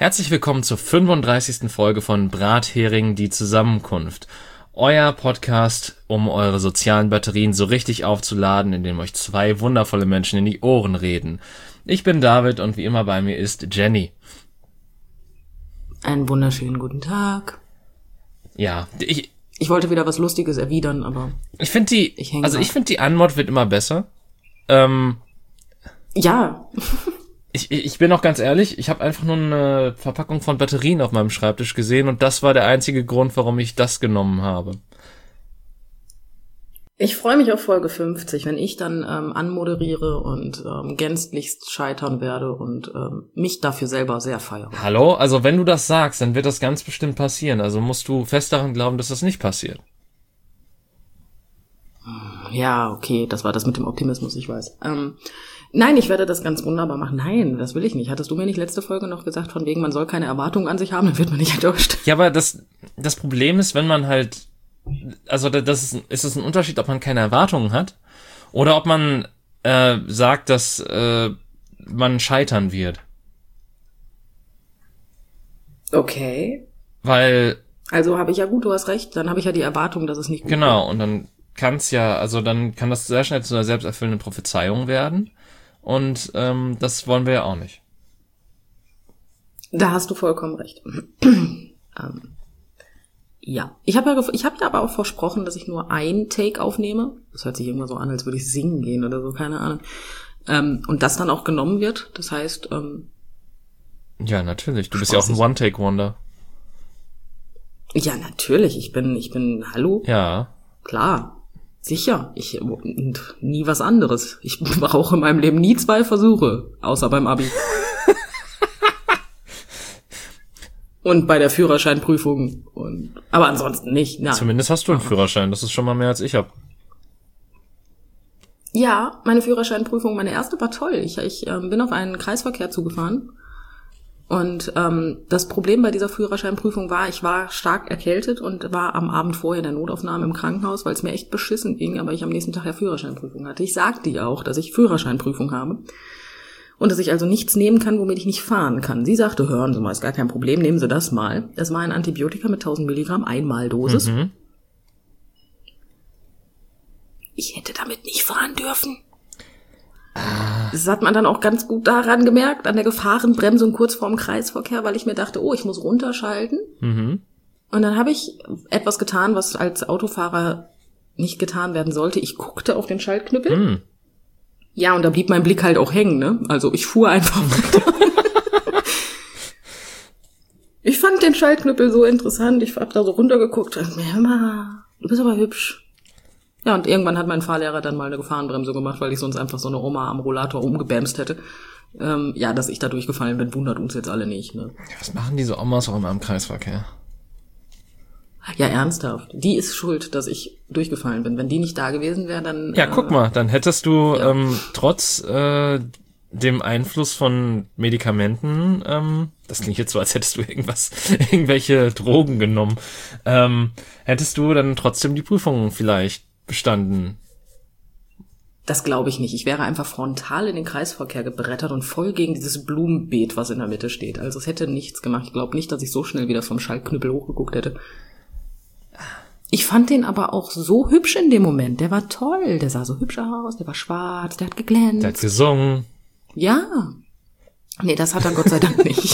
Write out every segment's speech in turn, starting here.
Herzlich willkommen zur 35. Folge von Brathering, die Zusammenkunft. Euer Podcast, um eure sozialen Batterien so richtig aufzuladen, indem euch zwei wundervolle Menschen in die Ohren reden. Ich bin David und wie immer bei mir ist Jenny. Einen wunderschönen guten Tag. Ja, ich wollte wieder was Lustiges erwidern, aber ich finde die Anmod wird immer besser. Ja. Ich bin auch ganz ehrlich, ich habe einfach nur eine Verpackung von Batterien auf meinem Schreibtisch gesehen und das war der einzige Grund, warum ich das genommen habe. Ich freue mich auf Folge 50, wenn ich dann anmoderiere und gänzlichst scheitern werde und mich dafür selber sehr feiere. Hallo? Also wenn du das sagst, dann wird das ganz bestimmt passieren. Also musst du fest daran glauben, dass das nicht passiert. Ja, okay, das war das mit dem Optimismus, ich weiß. Nein, ich werde das ganz wunderbar machen. Nein, das will ich nicht. Hattest du mir nicht letzte Folge noch gesagt, von wegen, man soll keine Erwartungen an sich haben, dann wird man nicht enttäuscht. Ja, aber das Problem ist, wenn man halt, also ist es ein Unterschied, ob man keine Erwartungen hat oder ob man sagt, dass man scheitern wird. Okay. Weil... Also habe ich ja gut, du hast recht, dann habe ich ja die Erwartung, dass es nicht gut Genau, wird. und dann kann das sehr schnell zu einer selbsterfüllenden Prophezeiung werden. Und das wollen wir ja auch nicht. Da hast du vollkommen recht. Ja, ich habe ja aber auch versprochen, dass ich nur ein Take aufnehme. Das hört sich immer so an, als würde ich singen gehen oder so, keine Ahnung. Und das dann auch genommen wird. Das heißt, ja, natürlich. Du bist ja auch ein One-Take-Wonder. Ja, natürlich. Ich bin, hallo? Ja. Klar. Sicher, nie was anderes. Ich brauche in meinem Leben nie 2 Versuche, außer beim Abi. Und bei der Führerscheinprüfung. Aber ansonsten nicht. Nein. Zumindest hast du einen Führerschein, das ist schon mal mehr als ich hab. Ja, meine Führerscheinprüfung, meine erste war toll. Ich bin auf einen Kreisverkehr zugefahren. Und das Problem bei dieser Führerscheinprüfung war, ich war stark erkältet und war am Abend vorher in der Notaufnahme im Krankenhaus, weil es mir echt beschissen ging, aber ich am nächsten Tag ja Führerscheinprüfung hatte. Ich sagte ihr auch, dass ich Führerscheinprüfung habe und dass ich also nichts nehmen kann, womit ich nicht fahren kann. Sie sagte, hören Sie mal, ist gar kein Problem, nehmen Sie das mal. Das war ein Antibiotika mit 1000 Milligramm, Einmaldosis. Mhm. Ich hätte damit nicht fahren dürfen. Das hat man dann auch ganz gut daran gemerkt, an der Gefahrenbremsung kurz vorm Kreisverkehr, weil ich mir dachte, ich muss runterschalten. Mhm. Und dann habe ich etwas getan, was als Autofahrer nicht getan werden sollte. Ich guckte auf den Schaltknüppel. Mhm. Ja, und da blieb mein Blick halt auch hängen, ne? Also ich fuhr einfach weiter. Ich fand den Schaltknüppel so interessant. Ich hab da so runtergeguckt und mir, Emma, du bist aber hübsch. Ja, und irgendwann hat mein Fahrlehrer dann mal eine Gefahrenbremse gemacht, weil ich sonst einfach so eine Oma am Rollator umgebämst hätte. Ja, dass ich da durchgefallen bin, wundert uns jetzt alle nicht, ne? Was machen diese Omas auch immer im Kreisverkehr? Ja, ernsthaft. Die ist schuld, dass ich durchgefallen bin. Wenn die nicht da gewesen wäre, dann... Ja, guck mal, dann hättest du trotz dem Einfluss von Medikamenten, das klingt jetzt so, als hättest du irgendwelche Drogen genommen, hättest du dann trotzdem die Prüfung vielleicht bestanden. Das glaube ich nicht. Ich wäre einfach frontal in den Kreisverkehr gebrettert und voll gegen dieses Blumenbeet, was in der Mitte steht. Also es hätte nichts gemacht. Ich glaube nicht, dass ich so schnell wieder vom Schaltknüppel hochgeguckt hätte. Ich fand den aber auch so hübsch in dem Moment. Der war toll. Der sah so hübsch aus. Der war schwarz. Der hat geglänzt. Der hat gesungen. Ja. Nee, das hat er Gott sei Dank nicht.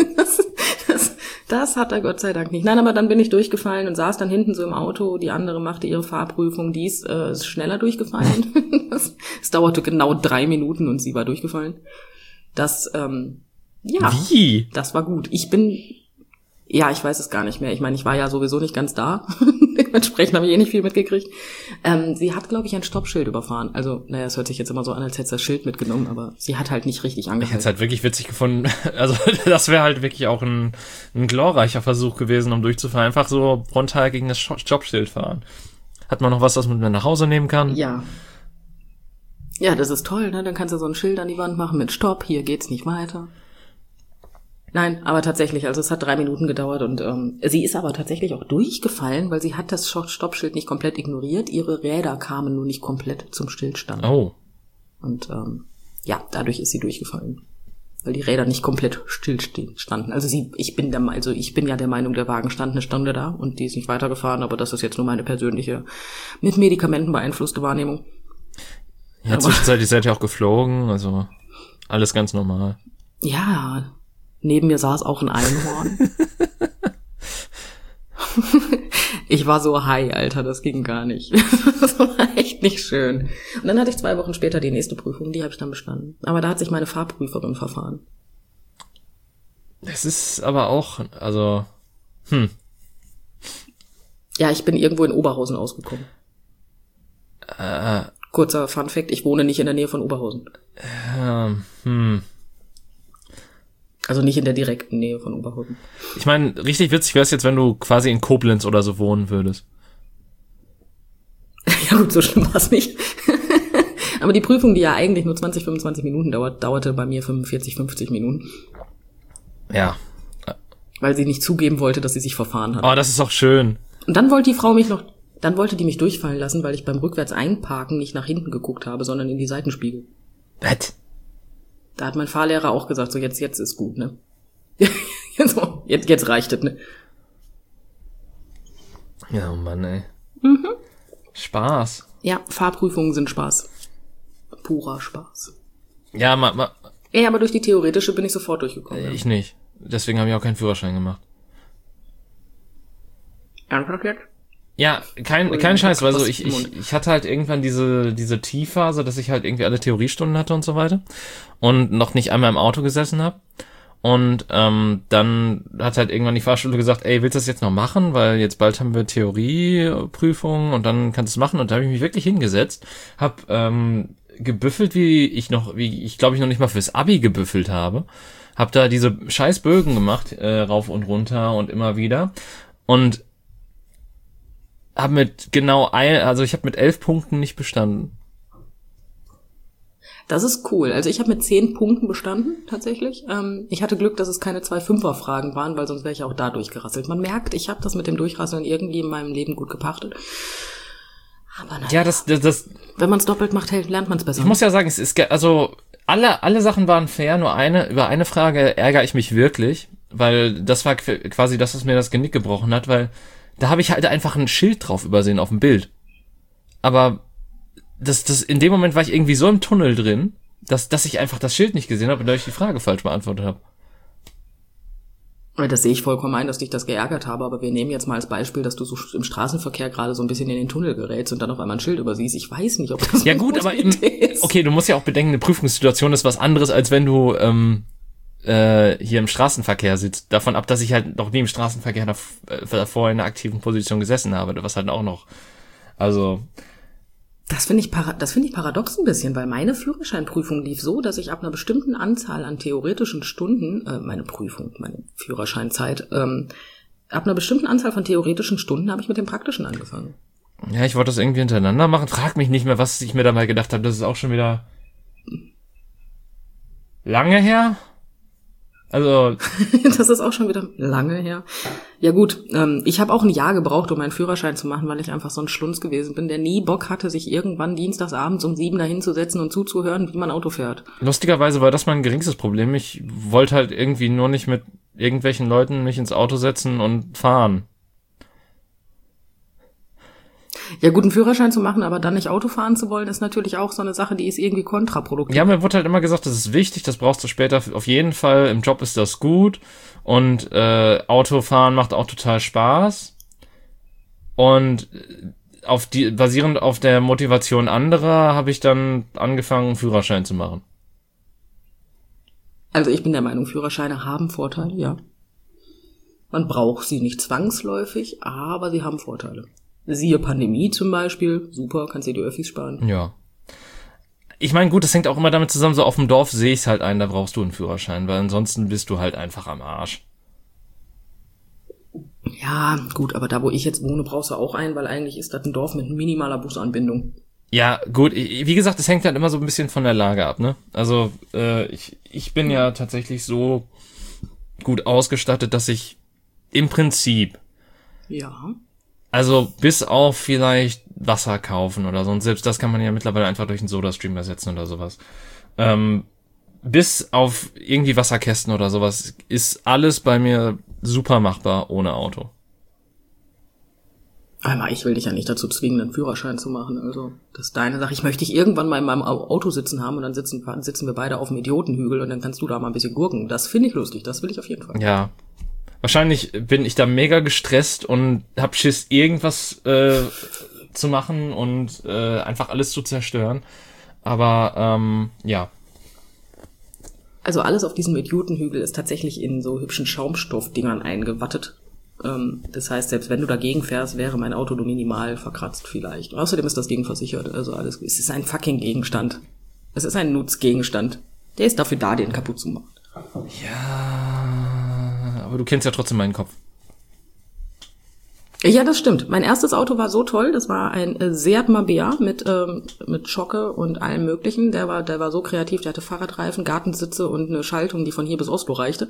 Das hat er Gott sei Dank nicht. Nein, aber dann bin ich durchgefallen und saß dann hinten so im Auto. Die andere machte ihre Fahrprüfung. Die ist schneller durchgefallen. Es dauerte genau 3 Minuten und sie war durchgefallen. Das, ja. Wie? Das war gut. Ich weiß es gar nicht mehr. Ich meine, ich war ja sowieso nicht ganz da. Dementsprechend habe ich nicht viel mitgekriegt. Sie hat, glaube ich, ein Stoppschild überfahren. Also, naja, es hört sich jetzt immer so an, als hätte sie das Schild mitgenommen, aber sie hat halt nicht richtig angehalten. Ich hätte es halt wirklich witzig gefunden. Also, das wäre halt wirklich auch ein glorreicher Versuch gewesen, um durchzufahren. Einfach so frontal gegen das Stoppschild fahren. Hat man noch was man nach Hause nehmen kann? Ja. Ja, das ist toll, ne? Dann kannst du so ein Schild an die Wand machen mit Stopp, hier geht's nicht weiter. Nein, aber tatsächlich, also es hat 3 Minuten gedauert und sie ist aber tatsächlich auch durchgefallen, weil sie hat das Stoppschild nicht komplett ignoriert. Ihre Räder kamen nur nicht komplett zum Stillstand. Oh. Und ja, dadurch ist sie durchgefallen. weil die Räder nicht komplett stillstehen standen. Also ich bin ja der Meinung, der Wagen stand eine Stunde da und die ist nicht weitergefahren, aber das ist jetzt nur meine persönliche, mit Medikamenten beeinflusste Wahrnehmung. Ja, zwischenzeitlich seid ihr auch geflogen, also alles ganz normal. Ja, neben mir saß auch ein Einhorn. Ich war so high, Alter, das ging gar nicht. Das war echt nicht schön. Und dann hatte ich 2 Wochen später die nächste Prüfung, die habe ich dann bestanden. Aber da hat sich meine Fahrprüferin verfahren. Das ist aber auch, also, Ja, ich bin irgendwo in Oberhausen ausgekommen. Kurzer Funfact, ich wohne nicht in der Nähe von Oberhausen. Also nicht in der direkten Nähe von Oberhausen. Ich meine, richtig witzig wäre es jetzt, wenn du quasi in Koblenz oder so wohnen würdest. Ja gut, so schlimm war es nicht. Aber die Prüfung, die ja eigentlich nur 20, 25 Minuten dauerte bei mir 45, 50 Minuten. Ja. Weil sie nicht zugeben wollte, dass sie sich verfahren hat. Oh, das ist auch schön. Und dann wollte die Frau dann wollte die mich durchfallen lassen, weil ich beim rückwärts einparken nicht nach hinten geguckt habe, sondern in die Seitenspiegel. Was? Da hat mein Fahrlehrer auch gesagt, so jetzt ist gut, ne? jetzt reicht es, ne? Ja, oh Mann, ey. Spaß. Ja, Fahrprüfungen sind Spaß. Purer Spaß. Ja, Ja, aber durch die theoretische bin ich sofort durchgekommen. Ja. Ich nicht. Deswegen habe ich auch keinen Führerschein gemacht. Ernsthaft jetzt? Ja, kein Scheiß, weil so ich hatte halt irgendwann diese Tiefphase, dass ich halt irgendwie alle Theoriestunden hatte und so weiter und noch nicht einmal im Auto gesessen habe. Und dann hat halt irgendwann die Fahrschule gesagt, ey, willst du das jetzt noch machen? Weil jetzt bald haben wir Theorieprüfungen und dann kannst du es machen. Und da habe ich mich wirklich hingesetzt, hab gebüffelt, wie ich glaube ich noch nicht mal fürs Abi gebüffelt habe. Hab da diese scheiß Bögen gemacht, rauf und runter und immer wieder. Und habe mit ich habe mit 11 Punkten nicht bestanden. Das ist cool. Also ich habe mit 10 Punkten bestanden, tatsächlich. Ich hatte Glück, dass es keine 2 Fünfer-Fragen waren, weil sonst wäre ich auch da durchgerasselt. Man merkt, ich habe das mit dem Durchrasseln irgendwie in meinem Leben gut gepachtet. Aber naja, Ja, das wenn man es doppelt macht, lernt man es besser. Ich muss ja sagen, es ist, also, alle Sachen waren fair, nur über eine Frage ärgere ich mich wirklich, weil das war quasi das, was mir das Genick gebrochen hat, weil da habe ich halt einfach ein Schild drauf übersehen auf dem Bild. Aber in dem Moment war ich irgendwie so im Tunnel drin, dass ich einfach das Schild nicht gesehen habe und dadurch die Frage falsch beantwortet habe. Das sehe ich vollkommen ein, dass dich das geärgert habe, aber wir nehmen jetzt mal als Beispiel, dass du so im Straßenverkehr gerade so ein bisschen in den Tunnel gerätst und dann auf einmal ein Schild übersiehst. Ich weiß nicht, ob das ja gut, aber okay, du musst ja auch bedenken, eine Prüfungssituation ist was anderes, als wenn du hier im Straßenverkehr sitzt. Davon ab, dass ich halt noch nie im Straßenverkehr davor in einer aktiven Position gesessen habe, was halt auch noch, also... Das finde ich paradox ein bisschen, weil meine Führerscheinprüfung lief so, dass ich ab einer bestimmten Anzahl an theoretischen Stunden, meine Führerscheinzeit, ab einer bestimmten Anzahl von theoretischen Stunden habe ich mit dem Praktischen angefangen. Ja, ich wollte das irgendwie hintereinander machen. Frag mich nicht mehr, was ich mir da mal gedacht habe. Das ist auch schon wieder lange her. Also das ist auch schon wieder lange her. Ja gut, ich habe auch ein Jahr gebraucht, um meinen Führerschein zu machen, weil ich einfach so ein Schlunz gewesen bin, der nie Bock hatte, sich irgendwann dienstagsabends um 7 dahin zu setzen und zuzuhören, wie man Auto fährt. Lustigerweise war das mein geringstes Problem. Ich wollte halt irgendwie nur nicht mit irgendwelchen Leuten mich ins Auto setzen und fahren. Ja, gut, einen Führerschein zu machen, aber dann nicht Auto fahren zu wollen, ist natürlich auch so eine Sache, die ist irgendwie kontraproduktiv. Ja, mir wurde halt immer gesagt, das ist wichtig, das brauchst du später auf jeden Fall, im Job ist das gut und Autofahren macht auch total Spaß und basierend auf der Motivation anderer habe ich dann angefangen, einen Führerschein zu machen. Also ich bin der Meinung, Führerscheine haben Vorteile, ja. Man braucht sie nicht zwangsläufig, aber sie haben Vorteile. Siehe Pandemie zum Beispiel, super, kannst dir die Öffis sparen. Ja. Ich meine, gut, das hängt auch immer damit zusammen, so auf dem Dorf sehe ich es halt ein, da brauchst du einen Führerschein, weil ansonsten bist du halt einfach am Arsch. Ja, gut, aber da, wo ich jetzt wohne, brauchst du auch einen, weil eigentlich ist das ein Dorf mit minimaler Busanbindung. Ja, gut, wie gesagt, es hängt halt immer so ein bisschen von der Lage ab, ne? Also, ich bin ja tatsächlich so gut ausgestattet, dass ich im Prinzip... Ja... Also bis auf vielleicht Wasser kaufen oder so. Und selbst das kann man ja mittlerweile einfach durch einen Soda-Stream ersetzen oder sowas. bis auf irgendwie Wasserkästen oder sowas ist alles bei mir super machbar ohne Auto. Aber ich will dich ja nicht dazu zwingen, einen Führerschein zu machen. Also, das ist deine Sache. Ich möchte dich irgendwann mal in meinem Auto sitzen haben und dann sitzen wir beide auf dem Idiotenhügel und dann kannst du da mal ein bisschen gurken. Das finde ich lustig. Das will ich auf jeden Fall. Ja. Wahrscheinlich bin ich da mega gestresst und hab Schiss, irgendwas zu machen und einfach alles zu zerstören. Aber, ja. Also alles auf diesem Idiotenhügel ist tatsächlich in so hübschen Schaumstoffdingern eingewattet. Das heißt, selbst wenn du dagegen fährst, wäre mein Auto nur minimal verkratzt vielleicht. Außerdem ist das Ding versichert. Also alles, es ist ein fucking Gegenstand. Es ist ein Nutzgegenstand. Der ist dafür da, den kaputt zu machen. Ja, aber du kennst ja trotzdem meinen Kopf. Ja, das stimmt. Mein erstes Auto war so toll. Das war ein Seat Marbella mit Schocke und allem Möglichen. Der war so kreativ. Der hatte Fahrradreifen, Gartensitze und eine Schaltung, die von hier bis Oslo reichte.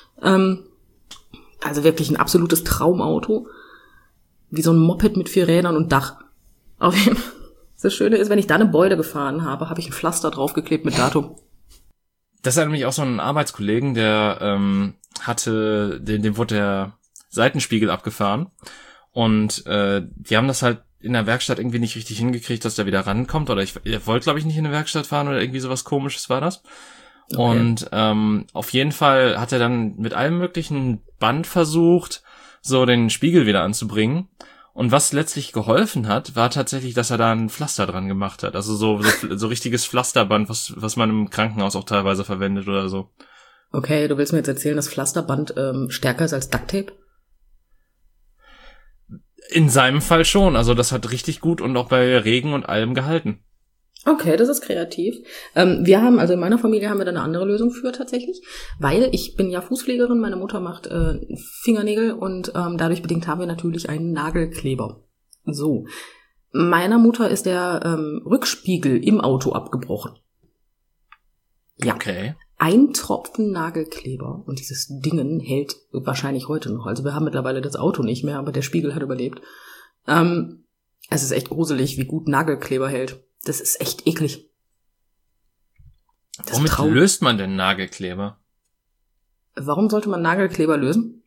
Also wirklich ein absolutes Traumauto. Wie so ein Moped mit 4 Rädern und Dach. Auf jeden Fall. Das Schöne ist, wenn ich da eine Beule gefahren habe, habe ich ein Pflaster draufgeklebt mit Datum. Das hat nämlich auch so einen Arbeitskollegen, der dem wurde der Seitenspiegel abgefahren. Und die haben das halt in der Werkstatt irgendwie nicht richtig hingekriegt, dass der wieder rankommt. Oder er wollte, glaube ich, nicht in eine Werkstatt fahren oder irgendwie sowas Komisches war das. Okay. Und auf jeden Fall hat er dann mit allem möglichen Band versucht, so den Spiegel wieder anzubringen. Und was letztlich geholfen hat, war tatsächlich, dass er da ein Pflaster dran gemacht hat. Also so richtiges Pflasterband, was man im Krankenhaus auch teilweise verwendet oder so. Okay, du willst mir jetzt erzählen, dass Pflasterband stärker ist als Ducktape? In seinem Fall schon. Also das hat richtig gut und auch bei Regen und allem gehalten. Okay, das ist kreativ. Wir haben, also in meiner Familie haben wir da eine andere Lösung für tatsächlich, weil ich bin ja Fußpflegerin, meine Mutter macht Fingernägel und dadurch bedingt haben wir natürlich einen Nagelkleber. So, meiner Mutter ist der Rückspiegel im Auto abgebrochen. Ja. Okay. Ein Tropfen Nagelkleber und dieses Dingen hält wahrscheinlich heute noch. Also wir haben mittlerweile das Auto nicht mehr, aber der Spiegel hat überlebt. Es ist echt gruselig, wie gut Nagelkleber hält. Das ist echt eklig. Womit löst man denn Nagelkleber? Warum sollte man Nagelkleber lösen?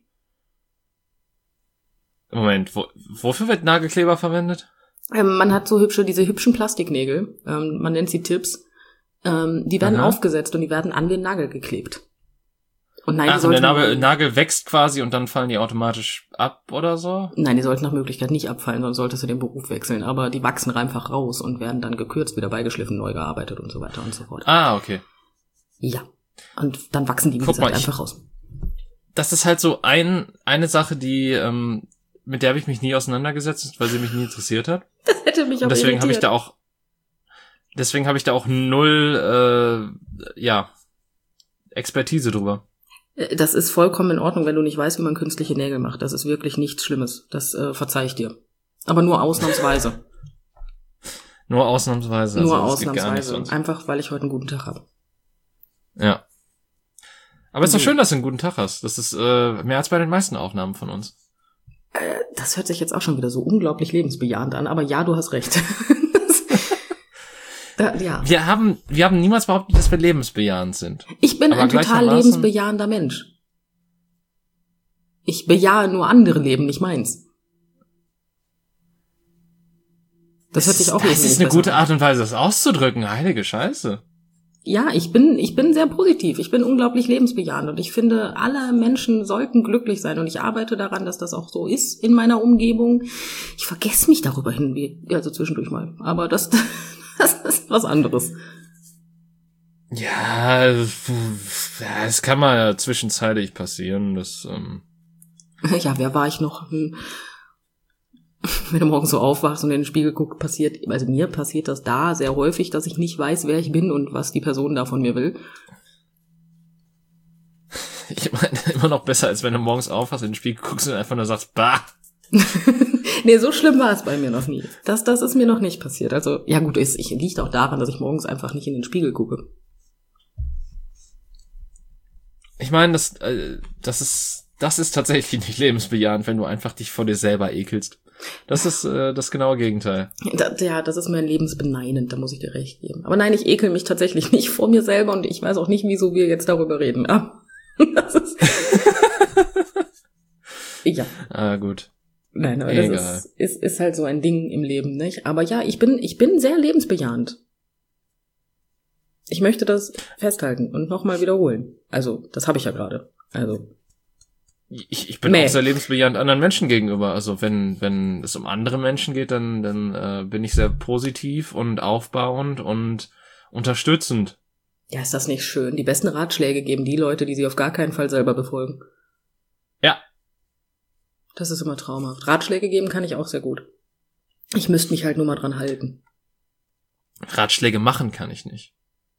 Moment, wofür wird Nagelkleber verwendet? Man hat so diese hübschen Plastiknägel, man nennt sie Tips, die werden aufgesetzt und die werden an den Nagel geklebt. Und nein, und der Nagel wächst quasi und dann fallen die automatisch ab oder so? Nein, die sollten nach Möglichkeit nicht abfallen, sonst solltest du den Beruf wechseln. Aber die wachsen einfach raus und werden dann gekürzt, wieder beigeschliffen, neu gearbeitet und so weiter und so fort. Ah, okay. Ja, und dann wachsen die, wie gesagt, einfach raus. Das ist halt so eine Sache, die mit der habe ich mich nie auseinandergesetzt, weil sie mich nie interessiert hat. Das hätte mich auch deswegen habe ich da auch null Expertise drüber. Das ist vollkommen in Ordnung, wenn du nicht weißt, wie man künstliche Nägel macht. Das ist wirklich nichts Schlimmes. Das verzeih ich dir. Aber nur ausnahmsweise. Nur ausnahmsweise. Nur ausnahmsweise. Einfach, weil ich heute einen guten Tag habe. Ja. Aber es ist doch schön, dass du einen guten Tag hast. Das ist mehr als bei den meisten Aufnahmen von uns. Das hört sich jetzt auch schon wieder so unglaublich lebensbejahend an. Aber ja, du hast recht. Ja. Wir haben niemals behauptet, dass wir lebensbejahend sind. Ich bin ein total lebensbejahender Mensch. Ich bejahe nur andere Leben, nicht meins. Das hört sich auch Das ist eine gute Art und Weise, das auszudrücken. Heilige Scheiße. Ja, ich bin sehr positiv. Ich bin unglaublich lebensbejahend und ich finde, alle Menschen sollten glücklich sein und ich arbeite daran, dass das auch so ist in meiner Umgebung. Ich vergesse mich darüber hin, also zwischendurch mal. Aber das ist was anderes. Ja, das kann mal ja zwischenzeitlich passieren. Ja, wer war ich noch? Wenn du morgens so aufwachst und in den Spiegel guckst, mir passiert das da sehr häufig, dass ich nicht weiß, wer ich bin und was die Person da von mir will. Ich meine, immer noch besser, als wenn du morgens aufwachst, in den Spiegel guckst und einfach nur sagst, bah. Nee, so schlimm war es bei mir noch nie. Das ist mir noch nicht passiert. Also, ja gut, liegt auch daran, dass ich morgens einfach nicht in den Spiegel gucke. Ich meine, das ist tatsächlich nicht lebensbejahend, wenn du einfach dich vor dir selber ekelst. Das ist das genaue Gegenteil. Das ist mein lebensbeneinend, da muss ich dir recht geben. Aber nein, ich ekel mich tatsächlich nicht vor mir selber und ich weiß auch nicht, wieso wir jetzt darüber reden. Das ist ja. Gut. Nein, aber das ist halt so ein Ding im Leben, nicht? Aber ja, ich bin sehr lebensbejahend. Ich möchte das festhalten und nochmal wiederholen. Also, das habe ich ja gerade. Also. Ich bin auch sehr lebensbejahend anderen Menschen gegenüber. Also wenn es um andere Menschen geht, dann bin ich sehr positiv und aufbauend und unterstützend. Ja, ist das nicht schön? Die besten Ratschläge geben die Leute, die sie auf gar keinen Fall selber befolgen. Ja. Das ist immer traumhaft. Ratschläge geben kann ich auch sehr gut. Ich müsste mich halt nur mal dran halten. Ratschläge machen kann ich nicht.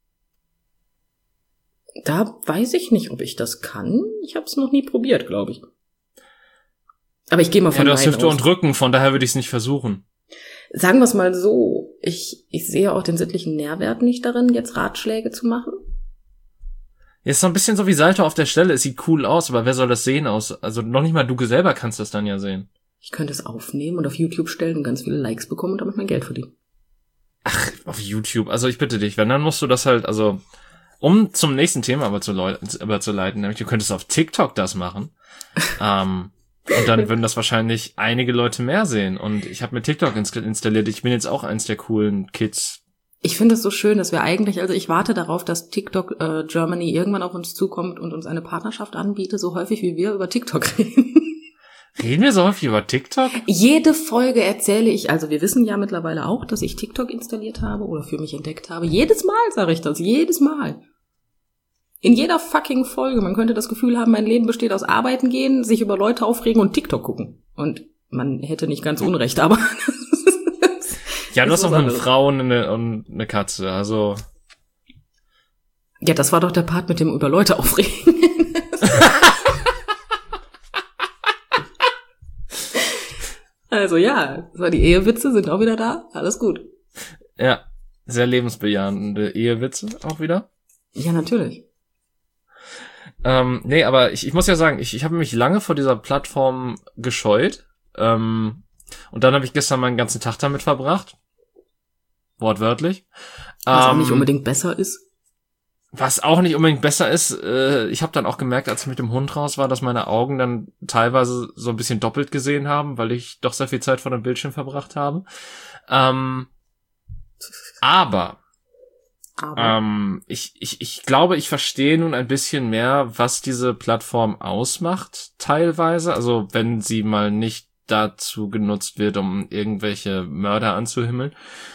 Da weiß ich nicht, ob ich das kann. Ich habe es noch nie probiert, glaube ich. Aber ich gehe mal von du hast Nein Hüfte aus. und Rücken, von daher würde ich es nicht versuchen. Sagen wir es mal so, ich sehe auch den sittlichen Nährwert nicht darin, jetzt Ratschläge zu machen. Ist so ein bisschen so wie Salto auf der Stelle. Es sieht cool aus, aber wer soll das sehen aus? Also noch nicht mal du selber kannst das dann ja sehen. Ich könnte es aufnehmen und auf YouTube stellen und ganz viele Likes bekommen und damit mein Geld verdienen. Ach, auf YouTube. Also ich bitte dich, wenn, dann musst du das halt, also um zum nächsten Thema aber zu leiten, nämlich du könntest auf TikTok das machen. Und dann würden das wahrscheinlich einige Leute mehr sehen. Und ich habe mir TikTok installiert. Ich bin jetzt auch eins der coolen Kids. Ich finde es so schön, dass wir eigentlich, also ich warte darauf, dass TikTok Germany irgendwann auf uns zukommt und uns eine Partnerschaft anbietet, so häufig wie wir über TikTok reden. Reden wir so häufig über TikTok? Jede Folge erzähle ich, also wir wissen ja mittlerweile auch, dass ich TikTok installiert habe oder für mich entdeckt habe. Jedes Mal sage ich das, jedes Mal. In jeder fucking Folge. Man könnte das Gefühl haben, mein Leben besteht aus Arbeiten gehen, sich über Leute aufregen und TikTok gucken. Und man hätte nicht ganz Unrecht, aber... Ja, du hast auch eine Frau und eine Katze, also... Ja, das war doch der Part mit dem über Leute aufregen. Also ja, die Ehewitze sind auch wieder da, alles gut. Ja, sehr lebensbejahende Ehewitze auch wieder. Ja, natürlich. Nee, aber ich muss ja sagen, ich habe mich lange vor dieser Plattform gescheut. Und dann habe ich gestern meinen ganzen Tag damit verbracht. Wortwörtlich. Was auch nicht unbedingt besser ist. Was auch nicht unbedingt besser ist, ich habe dann auch gemerkt, als ich mit dem Hund raus war, dass meine Augen dann teilweise so ein bisschen doppelt gesehen haben, weil ich doch sehr viel Zeit vor dem Bildschirm verbracht habe. Aber ich glaube, ich verstehe nun ein bisschen mehr, was diese Plattform ausmacht, teilweise. Also wenn sie mal nicht dazu genutzt wird, um irgendwelche Mörder anzuhimmeln.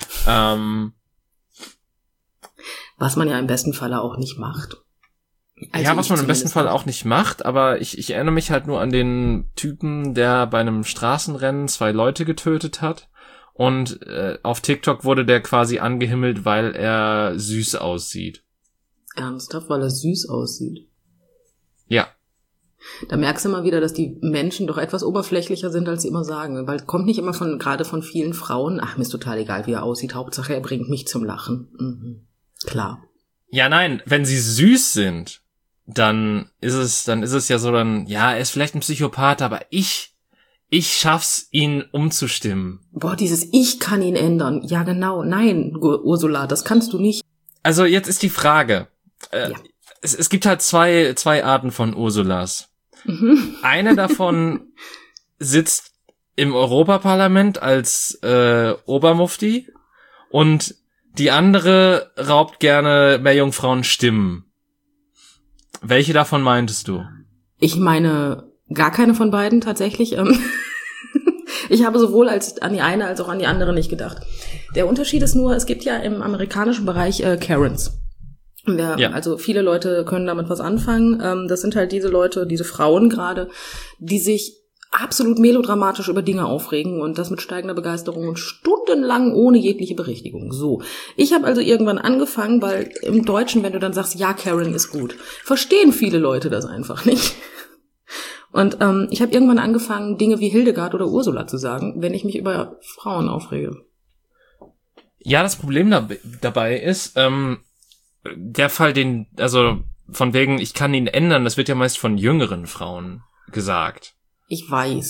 Was man ja im besten Falle auch nicht macht. Also ja, was man im besten Fall auch nicht macht, aber ich erinnere mich halt nur an den Typen, der bei einem Straßenrennen 2 Leute getötet hat. Und auf TikTok wurde der quasi angehimmelt, weil er süß aussieht. Ernsthaft, weil er süß aussieht? Ja. Da merkst du mal wieder, dass die Menschen doch etwas oberflächlicher sind, als sie immer sagen. Weil kommt nicht immer gerade von vielen Frauen, ach, mir ist total egal, wie er aussieht, Hauptsache er bringt mich zum Lachen. Mhm. Klar. Ja, nein, wenn sie süß sind, dann ist es ja so, ja, er ist vielleicht ein Psychopath, aber ich schaff's, ihn umzustimmen. Boah, dieses Ich kann ihn ändern. Ja, genau. Nein, Ursula, das kannst du nicht. Also jetzt ist die Frage. Ja. Es gibt halt zwei Arten von Ursulas. Mhm. Eine davon sitzt im Europaparlament als Obermufti und die andere raubt gerne Meerjungfrauen Stimmen. Welche davon meintest du? Ich meine, gar keine von beiden tatsächlich. Ich habe sowohl an die eine als auch an die andere nicht gedacht. Der Unterschied ist nur, es gibt ja im amerikanischen Bereich Karens. Ja. Also viele Leute können damit was anfangen. Das sind halt diese Leute, diese Frauen gerade, die sich absolut melodramatisch über Dinge aufregen und das mit steigender Begeisterung und stundenlang ohne jegliche Berichtigung. So, ich habe also irgendwann angefangen, weil im Deutschen, wenn du dann sagst, ja, Karen ist gut, verstehen viele Leute das einfach nicht. Und ich habe irgendwann angefangen, Dinge wie Hildegard oder Ursula zu sagen, wenn ich mich über Frauen aufrege. Ja, das Problem dabei ist, der Fall, also von wegen, ich kann ihn ändern, das wird ja meist von jüngeren Frauen gesagt. Ich weiß,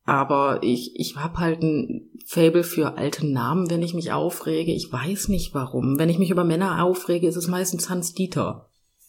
Aber ich habe halt ein Faible für alte Namen, wenn ich mich aufrege. Ich weiß nicht warum. Wenn ich mich über Männer aufrege, ist es meistens Hans Dieter.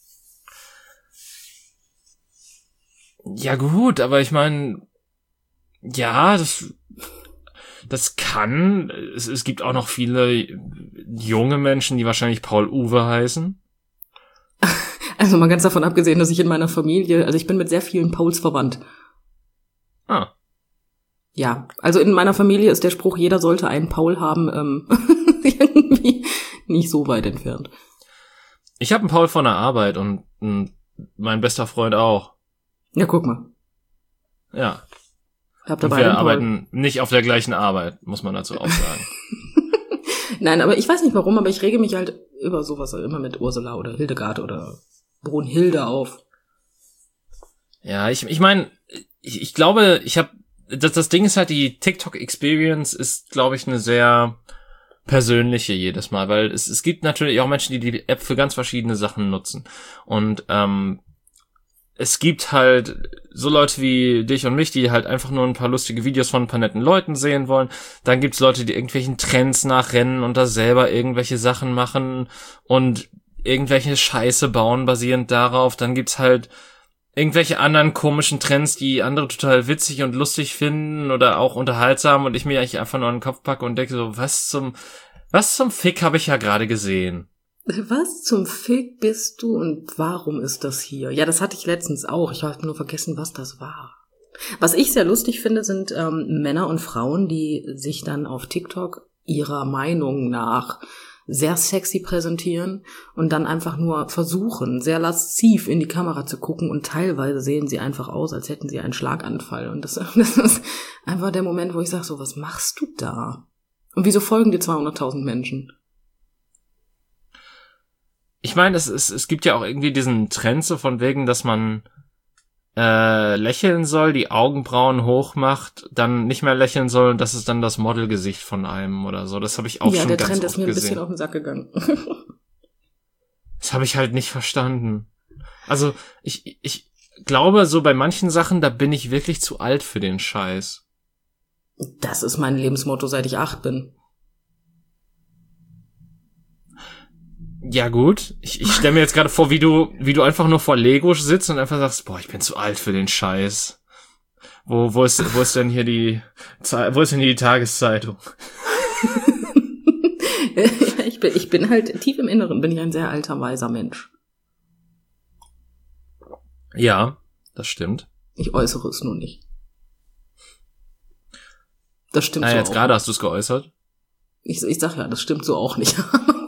Ja gut, aber ich meine, ja, das kann. Es gibt auch noch viele junge Menschen, die wahrscheinlich Paul Uwe heißen. Also mal ganz davon abgesehen, dass ich in meiner Familie, also ich bin mit sehr vielen Pauls verwandt. Ah. Ja, also in meiner Familie ist der Spruch, jeder sollte einen Paul haben, irgendwie nicht so weit entfernt. Ich habe einen Paul von der Arbeit und mein bester Freund auch. Ja, guck mal. Ja. Habt Und dabei wir arbeiten nicht auf der gleichen Arbeit, muss man dazu auch sagen. Nein, aber ich weiß nicht warum, aber ich rege mich halt über sowas immer mit Ursula oder Hildegard oder Brunhilde auf. Ja, ich meine, ich glaube, das Ding ist halt, die TikTok-Experience ist, glaube ich, eine sehr persönliche jedes Mal, weil es gibt natürlich auch Menschen, die App für ganz verschiedene Sachen nutzen. Und es gibt halt so Leute wie dich und mich, die halt einfach nur ein paar lustige Videos von ein paar netten Leuten sehen wollen. Dann gibt's Leute, die irgendwelchen Trends nachrennen und da selber irgendwelche Sachen machen und irgendwelche Scheiße bauen basierend darauf. Dann gibt's halt irgendwelche anderen komischen Trends, die andere total witzig und lustig finden oder auch unterhaltsam und ich mir eigentlich einfach nur an den Kopf packe und denke so, was zum Fick habe ich ja gerade gesehen? Was zum Fick bist du und warum ist das hier? Ja, das hatte ich letztens auch. Ich habe nur vergessen, was das war. Was ich sehr lustig finde, sind Männer und Frauen, die sich dann auf TikTok ihrer Meinung nach sehr sexy präsentieren und dann einfach nur versuchen, sehr lasziv in die Kamera zu gucken und teilweise sehen sie einfach aus, als hätten sie einen Schlaganfall. Und das ist einfach der Moment, wo ich sage, so, was machst du da? Und wieso folgen dir 200.000 Menschen? Ich meine, es gibt ja auch irgendwie diesen Trend so von wegen, dass man lächeln soll, die Augenbrauen hoch macht, dann nicht mehr lächeln soll und das ist dann das Modelgesicht von einem oder so. Das habe ich auch schon ganz oft gesehen. Ja, der Trend ist mir ein bisschen auf den Sack gegangen. Das habe ich halt nicht verstanden. Also ich glaube, so bei manchen Sachen, da bin ich wirklich zu alt für den Scheiß. Das ist mein Lebensmotto, seit ich 8 bin. Ja gut, ich stelle mir jetzt gerade vor, wie du einfach nur vor Lego sitzt und einfach sagst, boah, ich bin zu alt für den Scheiß. Wo ist denn hier die Tageszeitung? Ich bin halt tief im Inneren, bin ich ein sehr alter, weiser Mensch. Ja, das stimmt. Ich äußere es nur nicht. Das stimmt so jetzt auch. Jetzt gerade hast du es geäußert. Ich sag ja, das stimmt so auch nicht.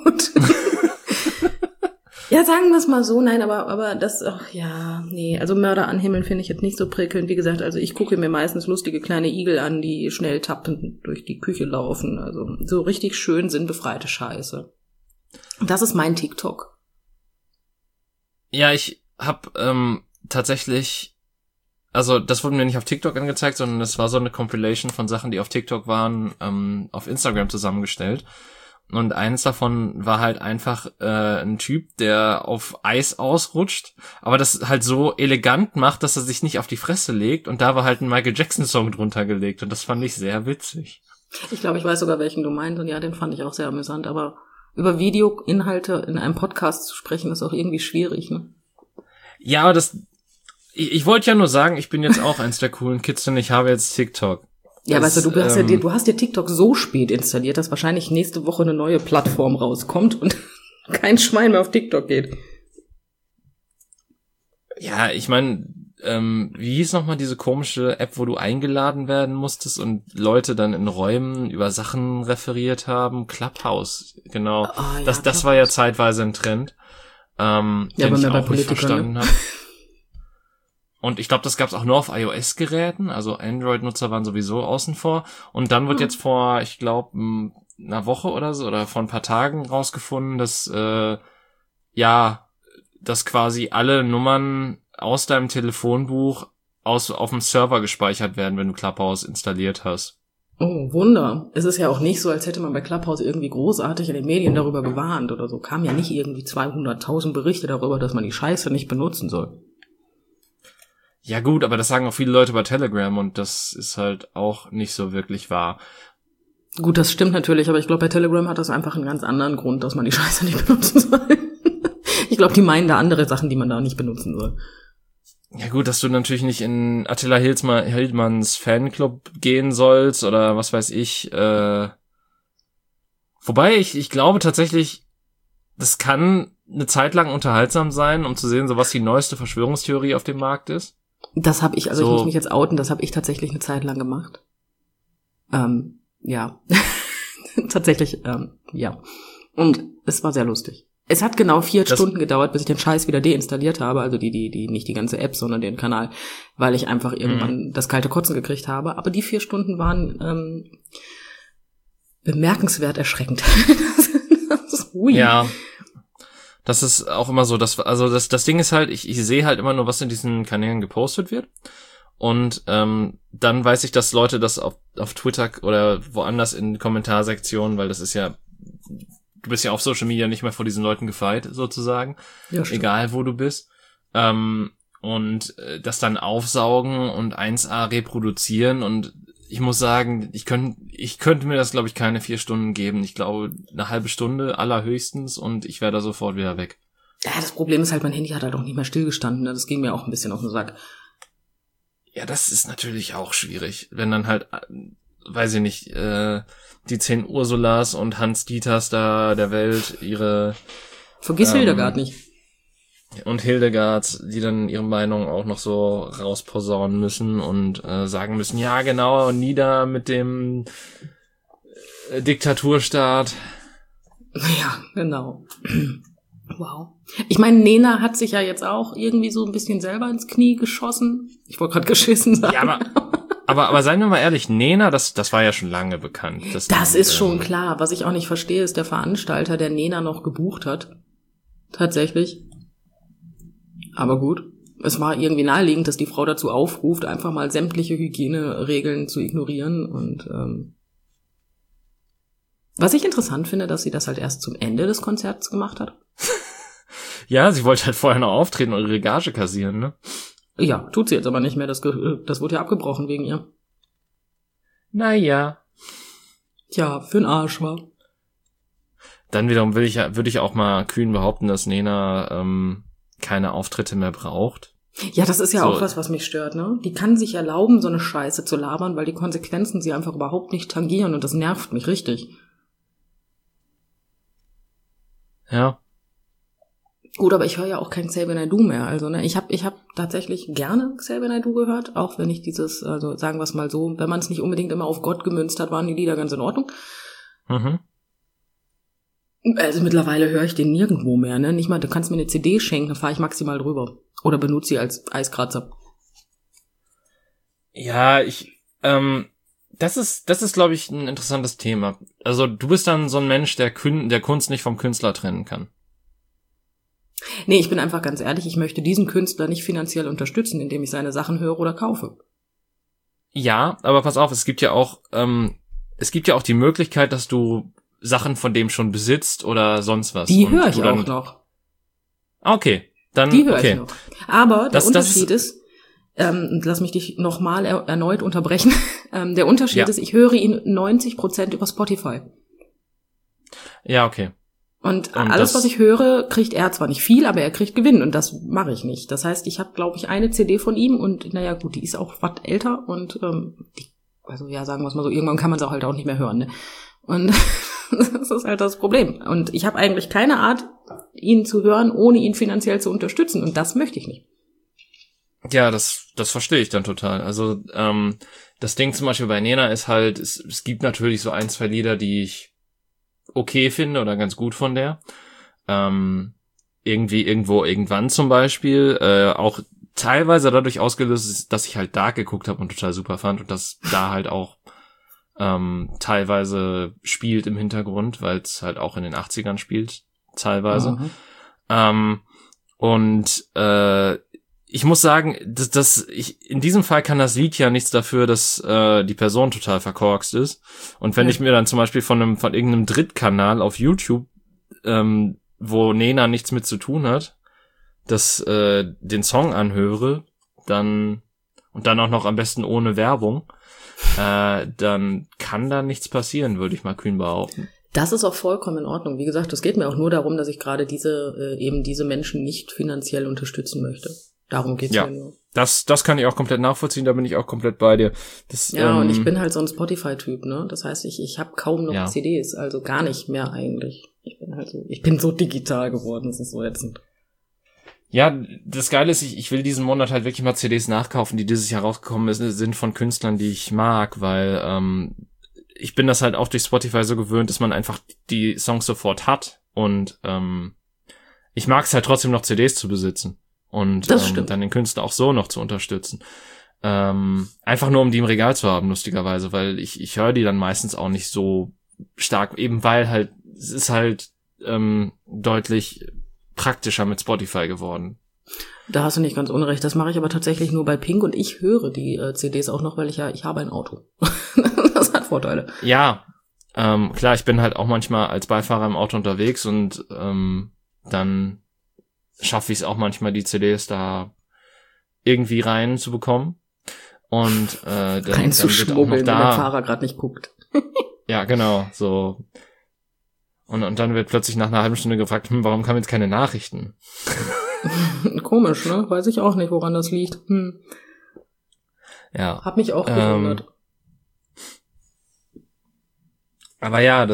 Ja, sagen wir es mal so, nein, aber das, ach ja, nee, also Mörder anhimmeln finde ich jetzt nicht so prickelnd. Wie gesagt, also ich gucke mir meistens lustige kleine Igel an, die schnell tappend durch die Küche laufen. Also so richtig schön sinnbefreite Scheiße. Das ist mein TikTok. Ja, ich hab tatsächlich, also das wurde mir nicht auf TikTok angezeigt, sondern es war so eine Compilation von Sachen, die auf TikTok waren, auf Instagram zusammengestellt. Und eines davon war halt einfach ein Typ, der auf Eis ausrutscht, aber das halt so elegant macht, dass er sich nicht auf die Fresse legt. Und da war halt ein Michael Jackson-Song drunter gelegt. Und das fand ich sehr witzig. Ich glaube, ich weiß sogar, welchen du meinst. Und ja, den fand ich auch sehr amüsant. Aber über Videoinhalte in einem Podcast zu sprechen, ist auch irgendwie schwierig, ne? Ja, aber ich wollte ja nur sagen, ich bin jetzt auch eins der coolen Kids, denn ich habe jetzt TikTok. Ja, weißt du, du hast dir TikTok so spät installiert, dass wahrscheinlich nächste Woche eine neue Plattform rauskommt und kein Schwein mehr auf TikTok geht. Ja, ich meine, wie hieß nochmal diese komische App, wo du eingeladen werden musstest und Leute dann in Räumen über Sachen referiert haben? Clubhouse, genau. Oh, ja, das war ja zeitweise ein Trend, den ich auch nicht verstanden habe. Und ich glaube, das gab's auch nur auf iOS-Geräten, also Android-Nutzer waren sowieso außen vor. Und dann wird jetzt vor, ich glaube, einer Woche oder so, oder vor ein paar Tagen rausgefunden, dass dass quasi alle Nummern aus deinem Telefonbuch auf dem Server gespeichert werden, wenn du Clubhouse installiert hast. Oh, Wunder. Es ist ja auch nicht so, als hätte man bei Clubhouse irgendwie großartig in den Medien darüber gewarnt oder so. Kam ja nicht irgendwie 200.000 Berichte darüber, dass man die Scheiße nicht benutzen soll. Ja gut, aber das sagen auch viele Leute bei Telegram und das ist halt auch nicht so wirklich wahr. Gut, das stimmt natürlich, aber ich glaube, bei Telegram hat das einfach einen ganz anderen Grund, dass man die Scheiße nicht benutzen soll. Ich glaube, die meinen da andere Sachen, die man da nicht benutzen soll. Ja gut, dass du natürlich nicht in Attila Hildmanns Fanclub gehen sollst oder was weiß ich. Wobei ich glaube tatsächlich, das kann eine Zeit lang unterhaltsam sein, um zu sehen, so was die neueste Verschwörungstheorie auf dem Markt ist. Das habe ich, also ich muss mich jetzt outen, das habe ich tatsächlich eine Zeit lang gemacht. Ja. Tatsächlich, ja. Und es war sehr lustig. Es hat genau 4 Stunden gedauert, bis ich den Scheiß wieder deinstalliert habe, also die nicht die ganze App, sondern den Kanal, weil ich einfach irgendwann das kalte Kotzen gekriegt habe. Aber die 4 Stunden waren bemerkenswert erschreckend. Das ist weird. Ja. Das ist auch immer so, das Ding ist halt, ich sehe halt immer nur, was in diesen Kanälen gepostet wird. Und dann weiß ich, dass Leute das auf Twitter oder woanders in Kommentarsektionen, weil das ist ja, du bist ja auf Social Media nicht mehr vor diesen Leuten gefeit, sozusagen. Ja, egal wo du bist. Und das dann aufsaugen und 1A reproduzieren. Und ich muss sagen, ich könnte mir das, glaube ich, keine 4 Stunden geben. Ich glaube, eine halbe Stunde allerhöchstens und ich wäre da sofort wieder weg. Ja, das Problem ist halt, mein Handy hat halt auch nicht mehr stillgestanden. Das ging mir auch ein bisschen auf den Sack. Ja, das ist natürlich auch schwierig. Wenn dann halt, weiß ich nicht, die 10 Ursulas und Hans Dieters da der Welt ihre... Vergiss Hildegard nicht. Und Hildegard, die dann ihre Meinung auch noch so rausposaunen müssen und sagen müssen, ja genau, nieder mit dem Diktaturstaat. Ja, genau. Wow. Ich meine, Nena hat sich ja jetzt auch irgendwie so ein bisschen selber ins Knie geschossen. Ich wollte gerade geschissen sagen. Ja, aber seien wir mal ehrlich, Nena, das war ja schon lange bekannt. Das ist schon klar. Was ich auch nicht verstehe, ist der Veranstalter, der Nena noch gebucht hat. Tatsächlich. Aber gut. Es war irgendwie naheliegend, dass die Frau dazu aufruft, einfach mal sämtliche Hygieneregeln zu ignorieren. Und was ich interessant finde, dass sie das halt erst zum Ende des Konzerts gemacht hat. Ja, sie wollte halt vorher noch auftreten und ihre Gage kassieren, ne? Ja, tut sie jetzt aber nicht mehr. Das wurde ja abgebrochen wegen ihr. Naja. Tja, für'n Arsch, wa? Dann wiederum würde ich auch mal kühn behaupten, dass Nena keine Auftritte mehr braucht. Ja, das ist ja so. Auch was mich stört, ne? Die kann sich erlauben, so eine Scheiße zu labern, weil die Konsequenzen sie einfach überhaupt nicht tangieren und das nervt mich richtig. Ja. Gut, aber ich höre ja auch kein Xavier Naidoo mehr. Also, ne, ich hab tatsächlich gerne Xavier Naidoo gehört, auch wenn ich also sagen wir es mal so, wenn man es nicht unbedingt immer auf Gott gemünzt hat, waren die Lieder ganz in Ordnung. Mhm. Also mittlerweile höre ich den nirgendwo mehr, ne? Nicht mal, du kannst mir eine CD schenken, dann fahre ich maximal drüber. Oder benutze sie als Eiskratzer. Ja, das ist, glaube ich, ein interessantes Thema. Also du bist dann so ein Mensch, der Kunst nicht vom Künstler trennen kann. Nee, ich bin einfach ganz ehrlich, ich möchte diesen Künstler nicht finanziell unterstützen, indem ich seine Sachen höre oder kaufe. Ja, aber pass auf, es gibt ja auch die Möglichkeit, dass du Sachen von dem schon besitzt oder sonst was. Die höre ich auch noch. Okay, dann die höre ich noch. Aber der Unterschied ist, lass mich dich nochmal erneut unterbrechen, der Unterschied ist, ich höre ihn 90% über Spotify. Ja, okay. Und alles, was ich höre, kriegt er zwar nicht viel, aber er kriegt Gewinn und das mache ich nicht. Das heißt, ich habe, glaube ich, eine CD von ihm und naja gut, die ist auch was älter und also ja, sagen wir es mal so, irgendwann kann man es auch halt auch nicht mehr hören. Ne? Und das ist halt das Problem. Und ich habe eigentlich keine Art, ihn zu hören, ohne ihn finanziell zu unterstützen und das möchte ich nicht. Ja, das verstehe ich dann total. Also das Ding zum Beispiel bei Nena ist halt, es gibt natürlich so 1, 2 Lieder, die ich okay finde oder ganz gut von der. Irgendwie, irgendwo, irgendwann zum Beispiel. Auch teilweise dadurch ausgelöst ist, dass ich halt Dark geguckt habe und total super fand und das da halt auch teilweise spielt im Hintergrund, weil es halt auch in den 80ern spielt, teilweise. Und ich muss sagen, in diesem Fall kann das Lied ja nichts dafür, dass die Person total verkorkst ist. Und wenn ich mir dann zum Beispiel von irgendeinem Drittkanal auf YouTube, wo Nena nichts mit zu tun hat, den Song anhöre, dann auch noch am besten ohne Werbung, dann kann da nichts passieren, würde ich mal kühn behaupten. Das ist auch vollkommen in Ordnung. Wie gesagt, es geht mir auch nur darum, dass ich gerade diese Menschen nicht finanziell unterstützen möchte. Darum geht's mir nur. Das kann ich auch komplett nachvollziehen, da bin ich auch komplett bei dir. Und ich bin halt so ein Spotify-Typ, ne? Das heißt, ich habe kaum noch CDs, also gar nicht mehr eigentlich. Ich bin so digital geworden, das ist so ätzend. Ja, das Geile ist, ich will diesen Monat halt wirklich mal CDs nachkaufen, die dieses Jahr rausgekommen sind von Künstlern, die ich mag, weil ich bin das halt auch durch Spotify so gewöhnt, dass man einfach die Songs sofort hat und ich mag es halt trotzdem noch CDs zu besitzen und dann den Künstler auch so noch zu unterstützen. Einfach nur, um die im Regal zu haben, lustigerweise, weil ich höre die dann meistens auch nicht so stark, eben weil halt, es ist halt deutlich praktischer mit Spotify geworden. Da hast du nicht ganz unrecht. Das mache ich aber tatsächlich nur bei Pink und ich höre die CDs auch noch, weil ich habe ein Auto. Das hat Vorteile. Ja, klar, ich bin halt auch manchmal als Beifahrer im Auto unterwegs und dann schaffe ich es auch manchmal, die CDs da irgendwie rein zu bekommen. Und dann wird auch noch da, wenn der Fahrer gerade nicht guckt. Ja, genau, so. Und dann wird plötzlich nach einer halben Stunde gefragt, warum kamen jetzt keine Nachrichten? Komisch, ne? Weiß ich auch nicht, woran das liegt. Ja. Hab mich auch gewundert. Aber ja,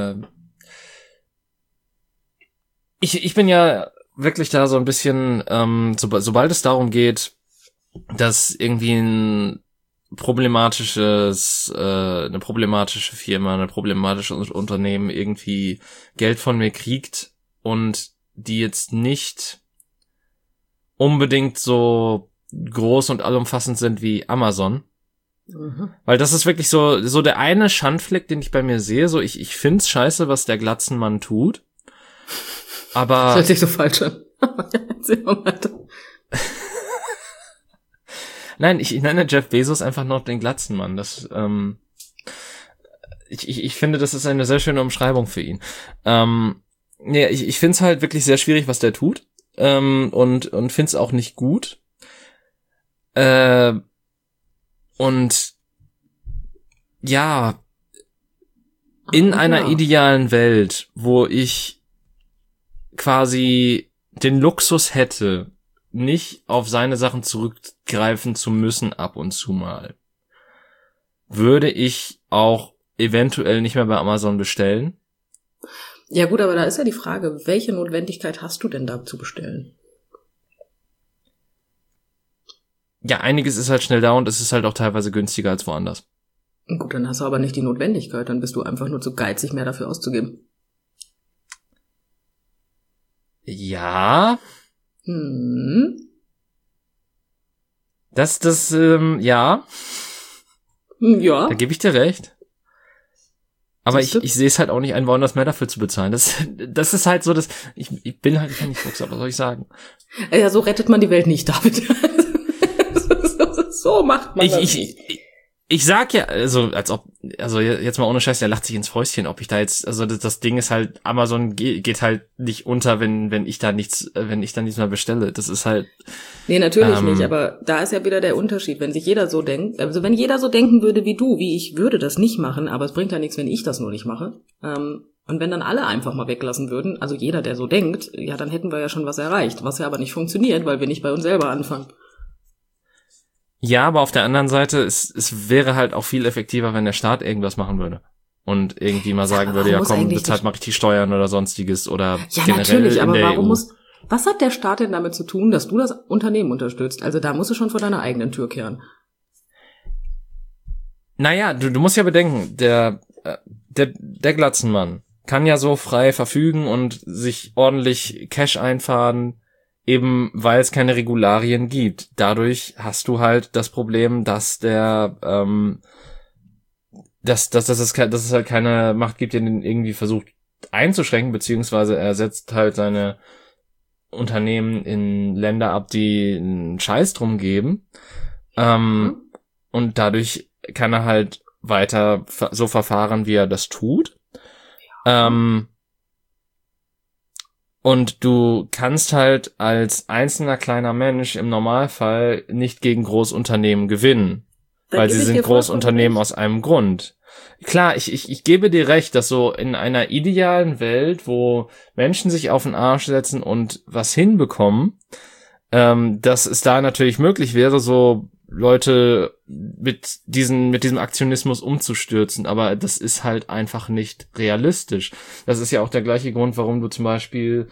ich bin ja wirklich da so ein bisschen, sobald es darum geht, dass irgendwie eine problematische Firma, ein problematisches Unternehmen irgendwie Geld von mir kriegt und die jetzt nicht unbedingt so groß und allumfassend sind wie Amazon. Weil das ist wirklich so der eine Schandfleck, den ich bei mir sehe, so ich find's scheiße, was der Glatzenmann tut. Aber das hört sich so falsch an. Erzähl mal weiter. Nein, ich nenne Jeff Bezos einfach noch den Glatzenmann. Das, ich finde, das ist eine sehr schöne Umschreibung für ihn. Ich finde es halt wirklich sehr schwierig, was der tut. Und finde es auch nicht gut. Und ja, in einer idealen Welt, wo ich quasi den Luxus hätte, nicht auf seine Sachen zurückgreifen zu müssen ab und zu mal, würde ich auch eventuell nicht mehr bei Amazon bestellen. Ja gut, aber da ist ja die Frage, welche Notwendigkeit hast du denn da zu bestellen? Ja, einiges ist halt schnell da und es ist halt auch teilweise günstiger als woanders. Gut, dann hast du aber nicht die Notwendigkeit, dann bist du einfach nur zu geizig, mehr dafür auszugeben. Ja. Ja. Ja. Da gebe ich dir recht. Aber ich sehe es halt auch nicht ein, woanders mehr dafür zu bezahlen. Das ist halt so, ich bin halt nicht Fuchs, aber was soll ich sagen? Ja, so rettet man die Welt nicht, David. So macht man das. Ich sag ja, also jetzt mal ohne Scheiß, der lacht sich ins Fäustchen, ob ich da jetzt, also das Ding ist halt, Amazon geht halt nicht unter, wenn ich da nichts mehr bestelle. Das ist halt. Nee, natürlich nicht, aber da ist ja wieder der Unterschied, wenn sich jeder so denkt, also wenn jeder so denken würde wie du, wie ich, würde das nicht machen, aber es bringt ja nichts, wenn ich das nur nicht mache. Und wenn dann alle einfach mal weglassen würden, also jeder, der so denkt, ja, dann hätten wir ja schon was erreicht, was ja aber nicht funktioniert, weil wir nicht bei uns selber anfangen. Ja, aber auf der anderen Seite, es wäre halt auch viel effektiver, wenn der Staat irgendwas machen würde. Und irgendwie mal sagen würde, ja komm, bezahlt mal richtig Steuern oder sonstiges oder ja, generell natürlich, aber in der warum EU. Was hat der Staat denn damit zu tun, dass du das Unternehmen unterstützt? Also da musst du schon vor deiner eigenen Tür kehren. Naja, du musst ja bedenken, der Glatzenmann kann ja so frei verfügen und sich ordentlich Cash einfahren, eben weil es keine Regularien gibt. Dadurch hast du halt das Problem, dass dass es halt keine Macht gibt, die den irgendwie versucht einzuschränken, beziehungsweise er setzt halt seine Unternehmen in Länder ab, die einen Scheiß drum geben. Und dadurch kann er halt weiter so verfahren, wie er das tut. Und du kannst halt als einzelner kleiner Mensch im Normalfall nicht gegen Großunternehmen gewinnen. Weil sie sind Großunternehmen aus einem Grund. Klar, ich gebe dir recht, dass so in einer idealen Welt, wo Menschen sich auf den Arsch setzen und was hinbekommen, dass es da natürlich möglich wäre, so Leute mit diesem Aktionismus umzustürzen, aber das ist halt einfach nicht realistisch. Das ist ja auch der gleiche Grund, warum du zum Beispiel,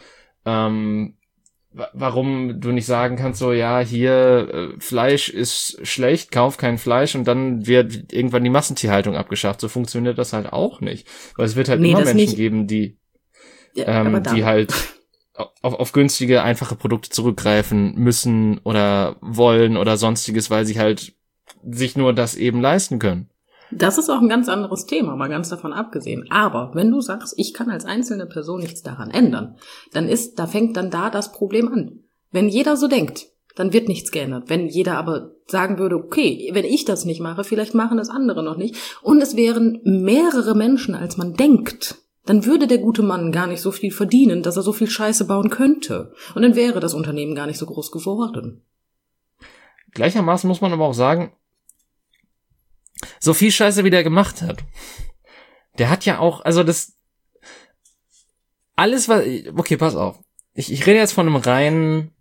warum du nicht sagen kannst, so, ja, hier, Fleisch ist schlecht, kauf kein Fleisch und dann wird irgendwann die Massentierhaltung abgeschafft. So funktioniert das halt auch nicht. Weil es wird halt immer Menschen geben, die halt auf günstige, einfache Produkte zurückgreifen müssen oder wollen oder sonstiges, weil sie halt sich nur das eben leisten können. Das ist auch ein ganz anderes Thema, mal ganz davon abgesehen. Aber wenn du sagst, ich kann als einzelne Person nichts daran ändern, da fängt dann da das Problem an. Wenn jeder so denkt, dann wird nichts geändert. Wenn jeder aber sagen würde, okay, wenn ich das nicht mache, vielleicht machen es andere noch nicht, und es wären mehrere Menschen, als man denkt, dann würde der gute Mann gar nicht so viel verdienen, dass er so viel Scheiße bauen könnte. Und dann wäre das Unternehmen gar nicht so groß geworden. Gleichermaßen muss man aber auch sagen, so viel Scheiße, wie der gemacht hat, der hat ja auch, also das, alles was, okay, pass auf. Ich rede jetzt von einem reinen,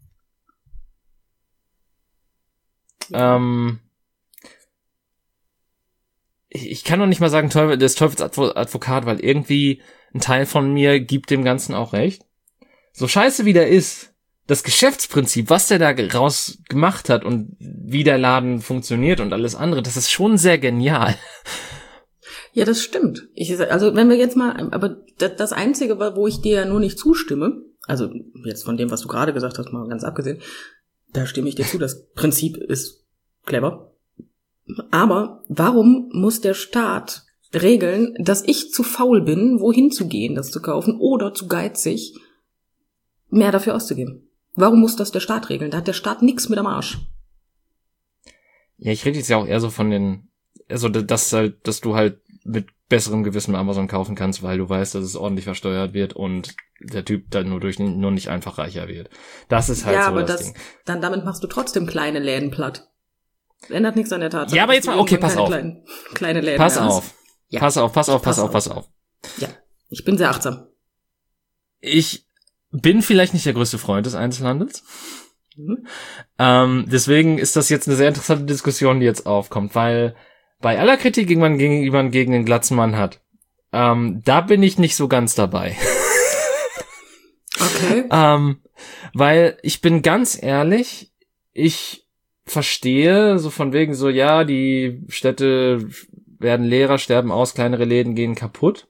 ich kann doch nicht mal sagen, des Teufels Advokat, weil irgendwie ein Teil von mir gibt dem Ganzen auch recht. So scheiße wie der ist, das Geschäftsprinzip, was der da raus gemacht hat und wie der Laden funktioniert und alles andere, das ist schon sehr genial. Ja, das stimmt. Also wenn wir jetzt mal, aber das Einzige, wo ich dir ja nur nicht zustimme, also jetzt von dem, was du gerade gesagt hast, mal ganz abgesehen, da stimme ich dir zu, das Prinzip ist clever. Aber warum muss der Staat regeln, dass ich zu faul bin, wohin zu gehen, das zu kaufen, oder zu geizig, mehr dafür auszugeben? Warum muss das der Staat regeln? Da hat der Staat nichts mit am Arsch. Ja, ich rede jetzt ja auch eher so von dass du halt mit besserem Gewissen bei Amazon kaufen kannst, weil du weißt, dass es ordentlich versteuert wird und der Typ dann nur nicht einfach reicher wird. Das ist halt ja, so aber das Ding. Dann damit machst du trotzdem kleine Läden platt. Das ändert nichts an der Tatsache. Ja, aber jetzt mal, okay, pass auf. Kleine Läden. Pass auf. Ja. Pass auf. Ja, ich bin sehr achtsam. Ich bin vielleicht nicht der größte Freund des Einzelhandels. Deswegen ist das jetzt eine sehr interessante Diskussion, die jetzt aufkommt, weil bei aller Kritik, die man gegen den Glatzmann hat, da bin ich nicht so ganz dabei. Okay. Weil ich bin ganz ehrlich, ich verstehe so von wegen so, ja, die Städte werden leerer, sterben aus, kleinere Läden gehen kaputt.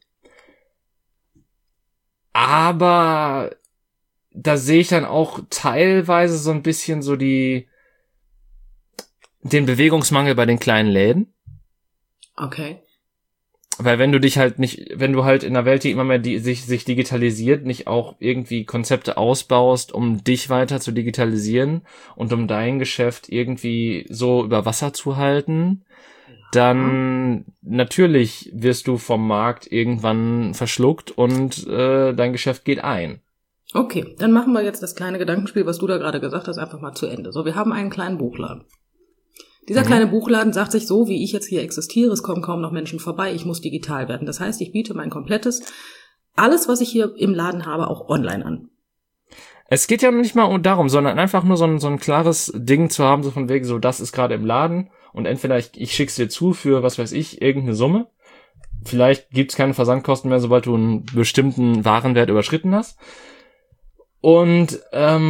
Aber da sehe ich dann auch teilweise so ein bisschen so den Bewegungsmangel bei den kleinen Läden. Okay. Weil wenn du halt in einer Welt, die immer mehr sich digitalisiert, nicht auch irgendwie Konzepte ausbaust, um dich weiter zu digitalisieren und um dein Geschäft irgendwie so über Wasser zu halten, dann natürlich wirst du vom Markt irgendwann verschluckt und dein Geschäft geht ein. Okay, dann machen wir jetzt das kleine Gedankenspiel, was du da gerade gesagt hast, einfach mal zu Ende. So, wir haben einen kleinen Buchladen. Dieser kleine Buchladen sagt sich, so wie ich jetzt hier existiere, es kommen kaum noch Menschen vorbei, ich muss digital werden. Das heißt, ich biete mein alles, was ich hier im Laden habe, auch online an. Es geht ja nicht mal darum, sondern einfach nur so ein klares Ding zu haben, so von wegen, so das ist gerade im Laden und entweder ich schick's dir zu für, was weiß ich, irgendeine Summe. Vielleicht gibt's keine Versandkosten mehr, sobald du einen bestimmten Warenwert überschritten hast. Und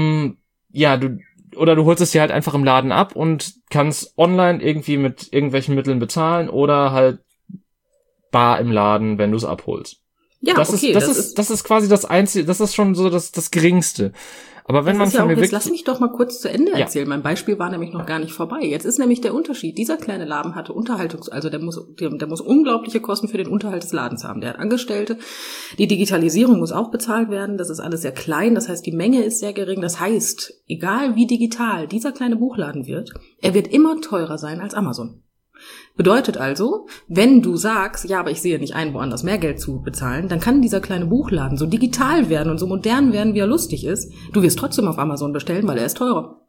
du holst es dir halt einfach im Laden ab und kannst online irgendwie mit irgendwelchen Mitteln bezahlen oder halt bar im Laden, wenn du es abholst. Ja, das ist quasi das Einzige, das ist schon so das Geringste. Aber wenn man von mir jetzt lass mich doch mal kurz zu Ende erzählen. Ja. Mein Beispiel war nämlich noch gar nicht vorbei. Jetzt ist nämlich der Unterschied. Dieser kleine Laden hatte der muss unglaubliche Kosten für den Unterhalt des Ladens haben. Der hat Angestellte. Die Digitalisierung muss auch bezahlt werden. Das ist alles sehr klein. Das heißt, die Menge ist sehr gering. Das heißt, egal wie digital dieser kleine Buchladen wird, er wird immer teurer sein als Amazon. Bedeutet also, wenn du sagst, ja, aber ich sehe nicht ein, woanders mehr Geld zu bezahlen, dann kann dieser kleine Buchladen so digital werden und so modern werden, wie er lustig ist. Du wirst trotzdem auf Amazon bestellen, weil er ist teurer.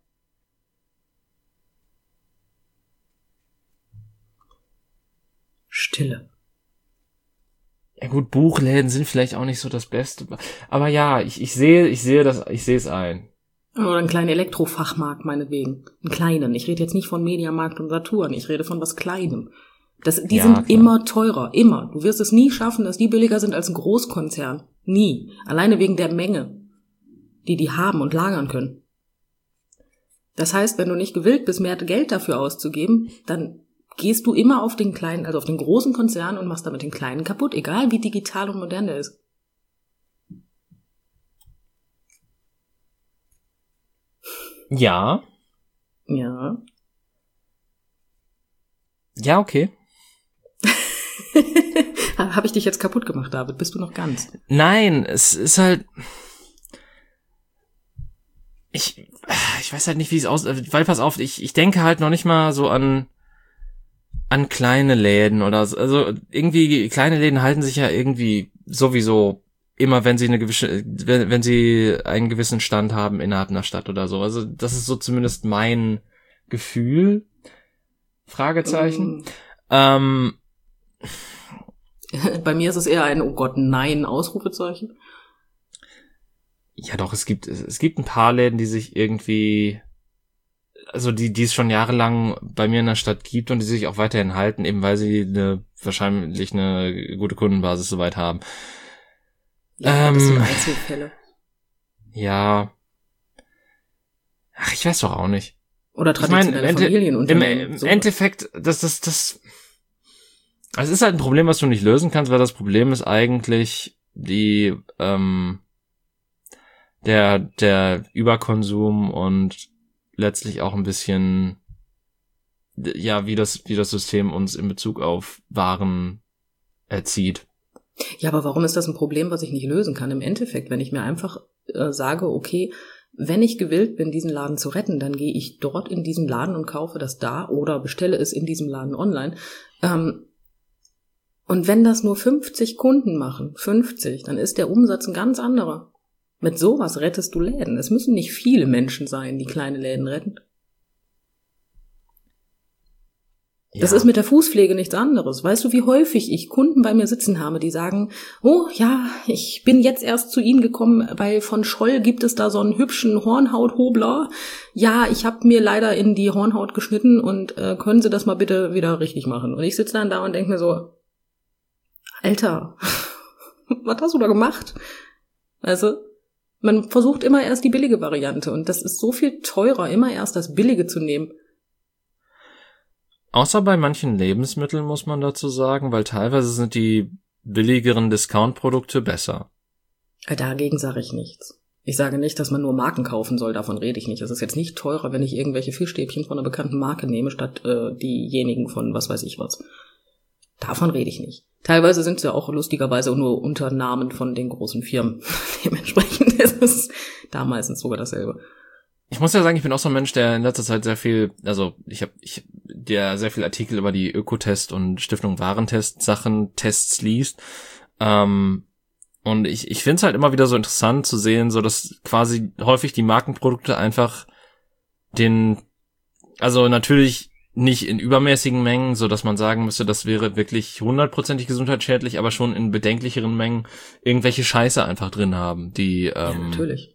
Stille. Ja gut, Buchläden sind vielleicht auch nicht so das Beste. Aber ja, ich sehe es ein. Oder einen kleinen Elektrofachmarkt meinetwegen. Einen kleinen. Ich rede jetzt nicht von Mediamarkt und Saturn. Ich rede von was Kleinem. Die sind klar. Immer teurer. Immer. Du wirst es nie schaffen, dass die billiger sind als ein Großkonzern. Nie. Alleine wegen der Menge, die haben und lagern können. Das heißt, wenn du nicht gewillt bist, mehr Geld dafür auszugeben, dann gehst du immer auf den kleinen, also auf den großen Konzern und machst damit den kleinen kaputt, egal wie digital und modern der ist. Ja. Ja. Ja, okay. Habe ich dich jetzt kaputt gemacht, David? Bist du noch ganz? Nein, es ist halt... Ich weiß halt nicht, wie es aussieht, weil pass auf, ich denke halt noch nicht mal so an kleine Läden oder so. Also irgendwie, kleine Läden halten sich ja irgendwie sowieso immer, wenn sie wenn sie einen gewissen Stand haben innerhalb einer Stadt oder so. Also das ist so zumindest mein Gefühl. Fragezeichen. Bei mir ist es eher ein oh Gott, nein, Ausrufezeichen. Ja doch, es gibt ein paar Läden, die sich irgendwie, also die es schon jahrelang bei mir in der Stadt gibt und die sich auch weiterhin halten, eben weil sie wahrscheinlich eine gute Kundenbasis soweit haben. Ja, das sind Einzelfälle. Ja. Ach, ich weiß doch auch nicht. Oder traditionelle Familienunternehmen. Im Endeffekt, das es ist halt ein Problem, was du nicht lösen kannst, weil das Problem ist eigentlich der Überkonsum und letztlich auch ein bisschen, ja, wie das System uns in Bezug auf Waren erzieht. Ja, aber warum ist das ein Problem, was ich nicht lösen kann? Im Endeffekt, wenn ich mir einfach sage, okay, wenn ich gewillt bin, diesen Laden zu retten, dann gehe ich dort in diesen Laden und kaufe das da oder bestelle es in diesem Laden online. Und wenn das nur 50 Kunden machen, 50, dann ist der Umsatz ein ganz anderer. Mit sowas rettest du Läden. Es müssen nicht viele Menschen sein, die kleine Läden retten. Ja. Das ist mit der Fußpflege nichts anderes. Weißt du, wie häufig ich Kunden bei mir sitzen habe, die sagen, oh ja, ich bin jetzt erst zu Ihnen gekommen, weil von Scholl gibt es da so einen hübschen Hornhauthobler. Ja, ich habe mir leider in die Hornhaut geschnitten und können Sie das mal bitte wieder richtig machen? Und ich sitze dann da und denke mir so, Alter, was hast du da gemacht? Weißt du? Man versucht immer erst die billige Variante und das ist so viel teurer, immer erst das Billige zu nehmen. Außer bei manchen Lebensmitteln muss man dazu sagen, weil teilweise sind die billigeren Discount-Produkte besser. Dagegen sage ich nichts. Ich sage nicht, dass man nur Marken kaufen soll, davon rede ich nicht. Es ist jetzt nicht teurer, wenn ich irgendwelche Fischstäbchen von einer bekannten Marke nehme, statt diejenigen von was weiß ich was. Davon rede ich nicht. Teilweise sind sie ja auch lustigerweise nur unter Namen von den großen Firmen. Dementsprechend ist es da meistens sogar dasselbe. Ich muss ja sagen, ich bin auch so ein Mensch, der in letzter Zeit sehr viel, also der sehr viel Artikel über die Ökotest und Stiftung Warentest Sachen, Tests liest. Und ich finde es halt immer wieder so interessant zu sehen, so dass quasi häufig die Markenprodukte einfach also natürlich nicht in übermäßigen Mengen, so dass man sagen müsste, das wäre wirklich 100% gesundheitsschädlich, aber schon in bedenklicheren Mengen irgendwelche Scheiße einfach drin haben, die ja, natürlich.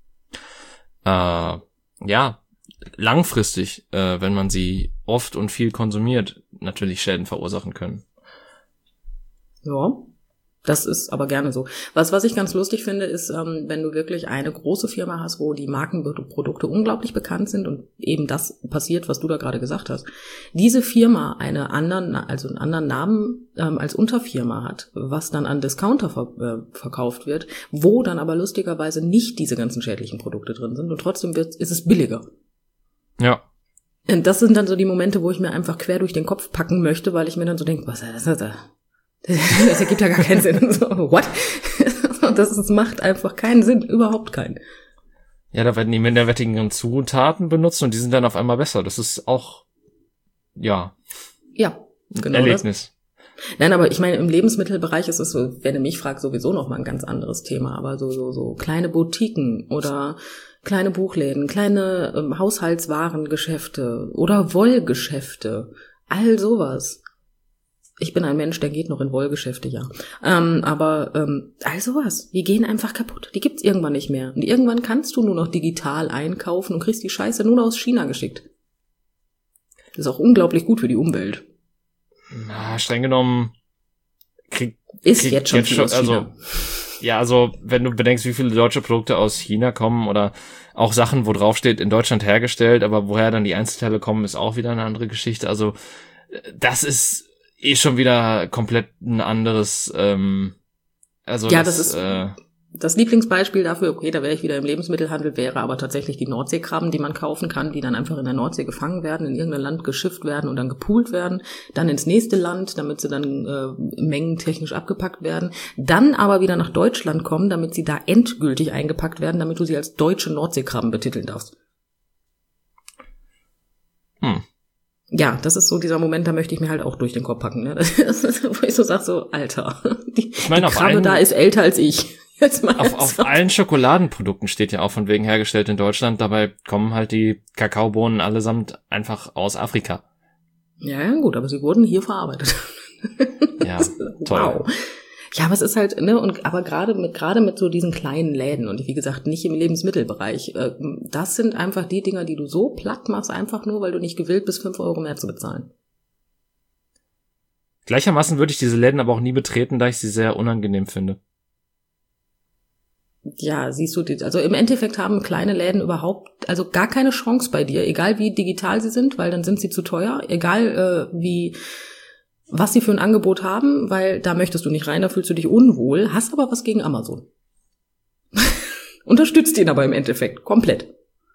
Ja, langfristig, wenn man sie oft und viel konsumiert, natürlich Schäden verursachen können. Ja, das ist aber gerne so. Was ich ganz lustig finde, ist, wenn du wirklich eine große Firma hast, wo die Markenprodukte unglaublich bekannt sind und eben das passiert, was du da gerade gesagt hast. Diese Firma einen anderen Namen als Unterfirma hat, was dann an Discounter verkauft wird, wo dann aber lustigerweise nicht diese ganzen schädlichen Produkte drin sind und trotzdem ist es billiger. Ja. Und das sind dann so die Momente, wo ich mir einfach quer durch den Kopf packen möchte, weil ich mir dann so denke, was ist das? Das ergibt ja gar keinen Sinn. So, what? Das macht einfach keinen Sinn, überhaupt keinen. Ja, da werden die minderwertigen Zutaten benutzt und die sind dann auf einmal besser. Das ist auch, ja. Ja, genau. Erlebnis. Nein, aber ich meine, im Lebensmittelbereich ist es so, wenn du mich fragst, sowieso noch mal ein ganz anderes Thema. Aber so kleine Boutiquen oder kleine Buchläden, kleine Haushaltswarengeschäfte oder Wollgeschäfte, all sowas. Ich bin ein Mensch, der geht noch in Wollgeschäfte, ja. Aber all sowas, die gehen einfach kaputt. Die gibt's irgendwann nicht mehr. Und irgendwann kannst du nur noch digital einkaufen und kriegst die Scheiße nur noch aus China geschickt. Das ist auch unglaublich gut für die Umwelt. Na, streng genommen ist jetzt schon viel aus China. Also wenn du bedenkst, wie viele deutsche Produkte aus China kommen oder auch Sachen, wo drauf steht, in Deutschland hergestellt, aber woher dann die Einzelteile kommen, ist auch wieder eine andere Geschichte. Also das ist schon wieder komplett ein anderes, das Lieblingsbeispiel dafür, okay, da wäre ich wieder im Lebensmittelhandel, wäre aber tatsächlich die Nordseekrabben, die man kaufen kann, die dann einfach in der Nordsee gefangen werden, in irgendein Land geschifft werden und dann gepoolt werden, dann ins nächste Land, damit sie dann mengentechnisch abgepackt werden, dann aber wieder nach Deutschland kommen, damit sie da endgültig eingepackt werden, damit du sie als deutsche Nordseekrabben betiteln darfst. Ja, das ist so dieser Moment, da möchte ich mir halt auch durch den Kopf packen, ne? Das ist, wo ich so sag, so, Alter, die Krabbe da ist älter als ich. Auf allen Schokoladenprodukten steht ja auch von wegen hergestellt in Deutschland, dabei kommen halt die Kakaobohnen allesamt einfach aus Afrika. Ja, gut, aber sie wurden hier verarbeitet. Ja, toll. Wow. Ja, aber es ist halt, ne, aber gerade mit so diesen kleinen Läden und wie gesagt, nicht im Lebensmittelbereich, das sind einfach die Dinger, die du so platt machst, einfach nur, weil du nicht gewillt bist, 5 Euro mehr zu bezahlen. Gleichermaßen würde ich diese Läden aber auch nie betreten, da ich sie sehr unangenehm finde. Ja, siehst du, also im Endeffekt haben kleine Läden überhaupt, also gar keine Chance bei dir, egal wie digital sie sind, weil dann sind sie zu teuer, egal was sie für ein Angebot haben, weil da möchtest du nicht rein, da fühlst du dich unwohl, hast aber was gegen Amazon. Unterstützt ihn aber im Endeffekt komplett.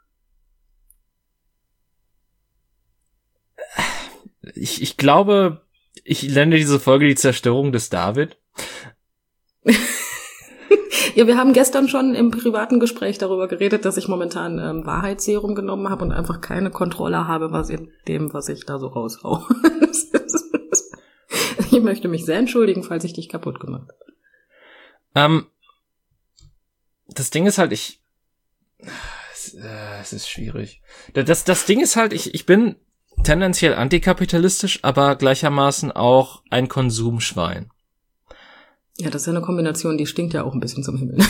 Ich glaube, ich nenne diese Folge die Zerstörung des David. Ja, wir haben gestern schon im privaten Gespräch darüber geredet, dass ich momentan Wahrheitsserum genommen habe und einfach keine Kontrolle habe, was ich da so raushau. Ich möchte mich sehr entschuldigen, falls ich dich kaputt gemacht habe. Das Ding ist halt, es ist schwierig. Das Ding ist halt, ich bin tendenziell antikapitalistisch, aber gleichermaßen auch ein Konsumschwein. Ja, das ist ja eine Kombination, die stinkt ja auch ein bisschen zum Himmel.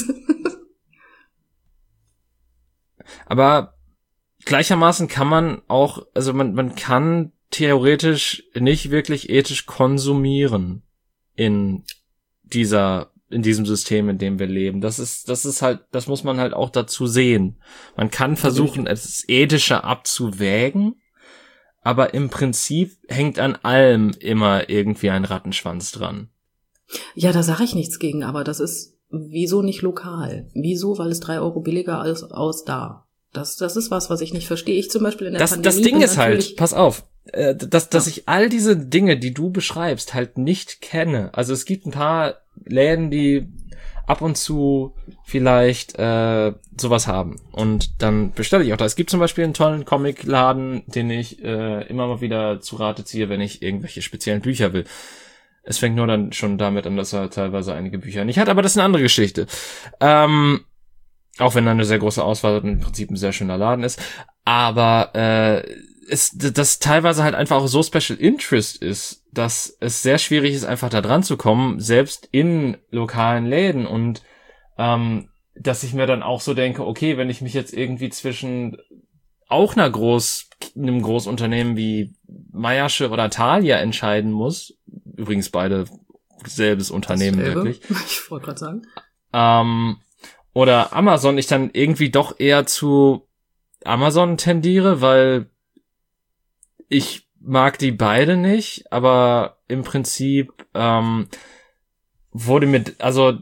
Aber gleichermaßen kann man auch, also man kann theoretisch nicht wirklich ethisch konsumieren in diesem System, in dem wir leben. Das ist halt, das muss man halt auch dazu sehen. Man kann versuchen, es ethischer abzuwägen, aber im Prinzip hängt an allem immer irgendwie ein Rattenschwanz dran. Ja, da sage ich nichts gegen, aber das ist, wieso nicht lokal? Wieso? Weil es 3 Euro billiger ist aus da. Das ist was ich nicht verstehe. Ich zum Beispiel in der Pandemie. Das Ding ist halt, pass auf, dass ich all diese Dinge, die du beschreibst, halt nicht kenne. Also es gibt ein paar Läden, die ab und zu vielleicht sowas haben. Und dann bestelle ich auch da. Es gibt zum Beispiel einen tollen Comicladen, den ich immer mal wieder zu Rate ziehe, wenn ich irgendwelche speziellen Bücher will. Es fängt nur dann schon damit an, dass er teilweise einige Bücher nicht hat, aber das ist eine andere Geschichte. Auch wenn da eine sehr große Auswahl und im Prinzip ein sehr schöner Laden ist. Aber das teilweise halt einfach auch so Special Interest ist, dass es sehr schwierig ist, einfach da dran zu kommen, selbst in lokalen Läden. Und dass ich mir dann auch so denke, okay, wenn ich mich jetzt irgendwie zwischen auch einem Großunternehmen wie Meiersche oder Thalia entscheiden muss, übrigens beide selbes Unternehmen wirklich. Ich wollte gerade sagen. Oder Amazon, ich dann irgendwie doch eher zu Amazon tendiere, weil ich mag die beide nicht, aber im Prinzip wurde mir, also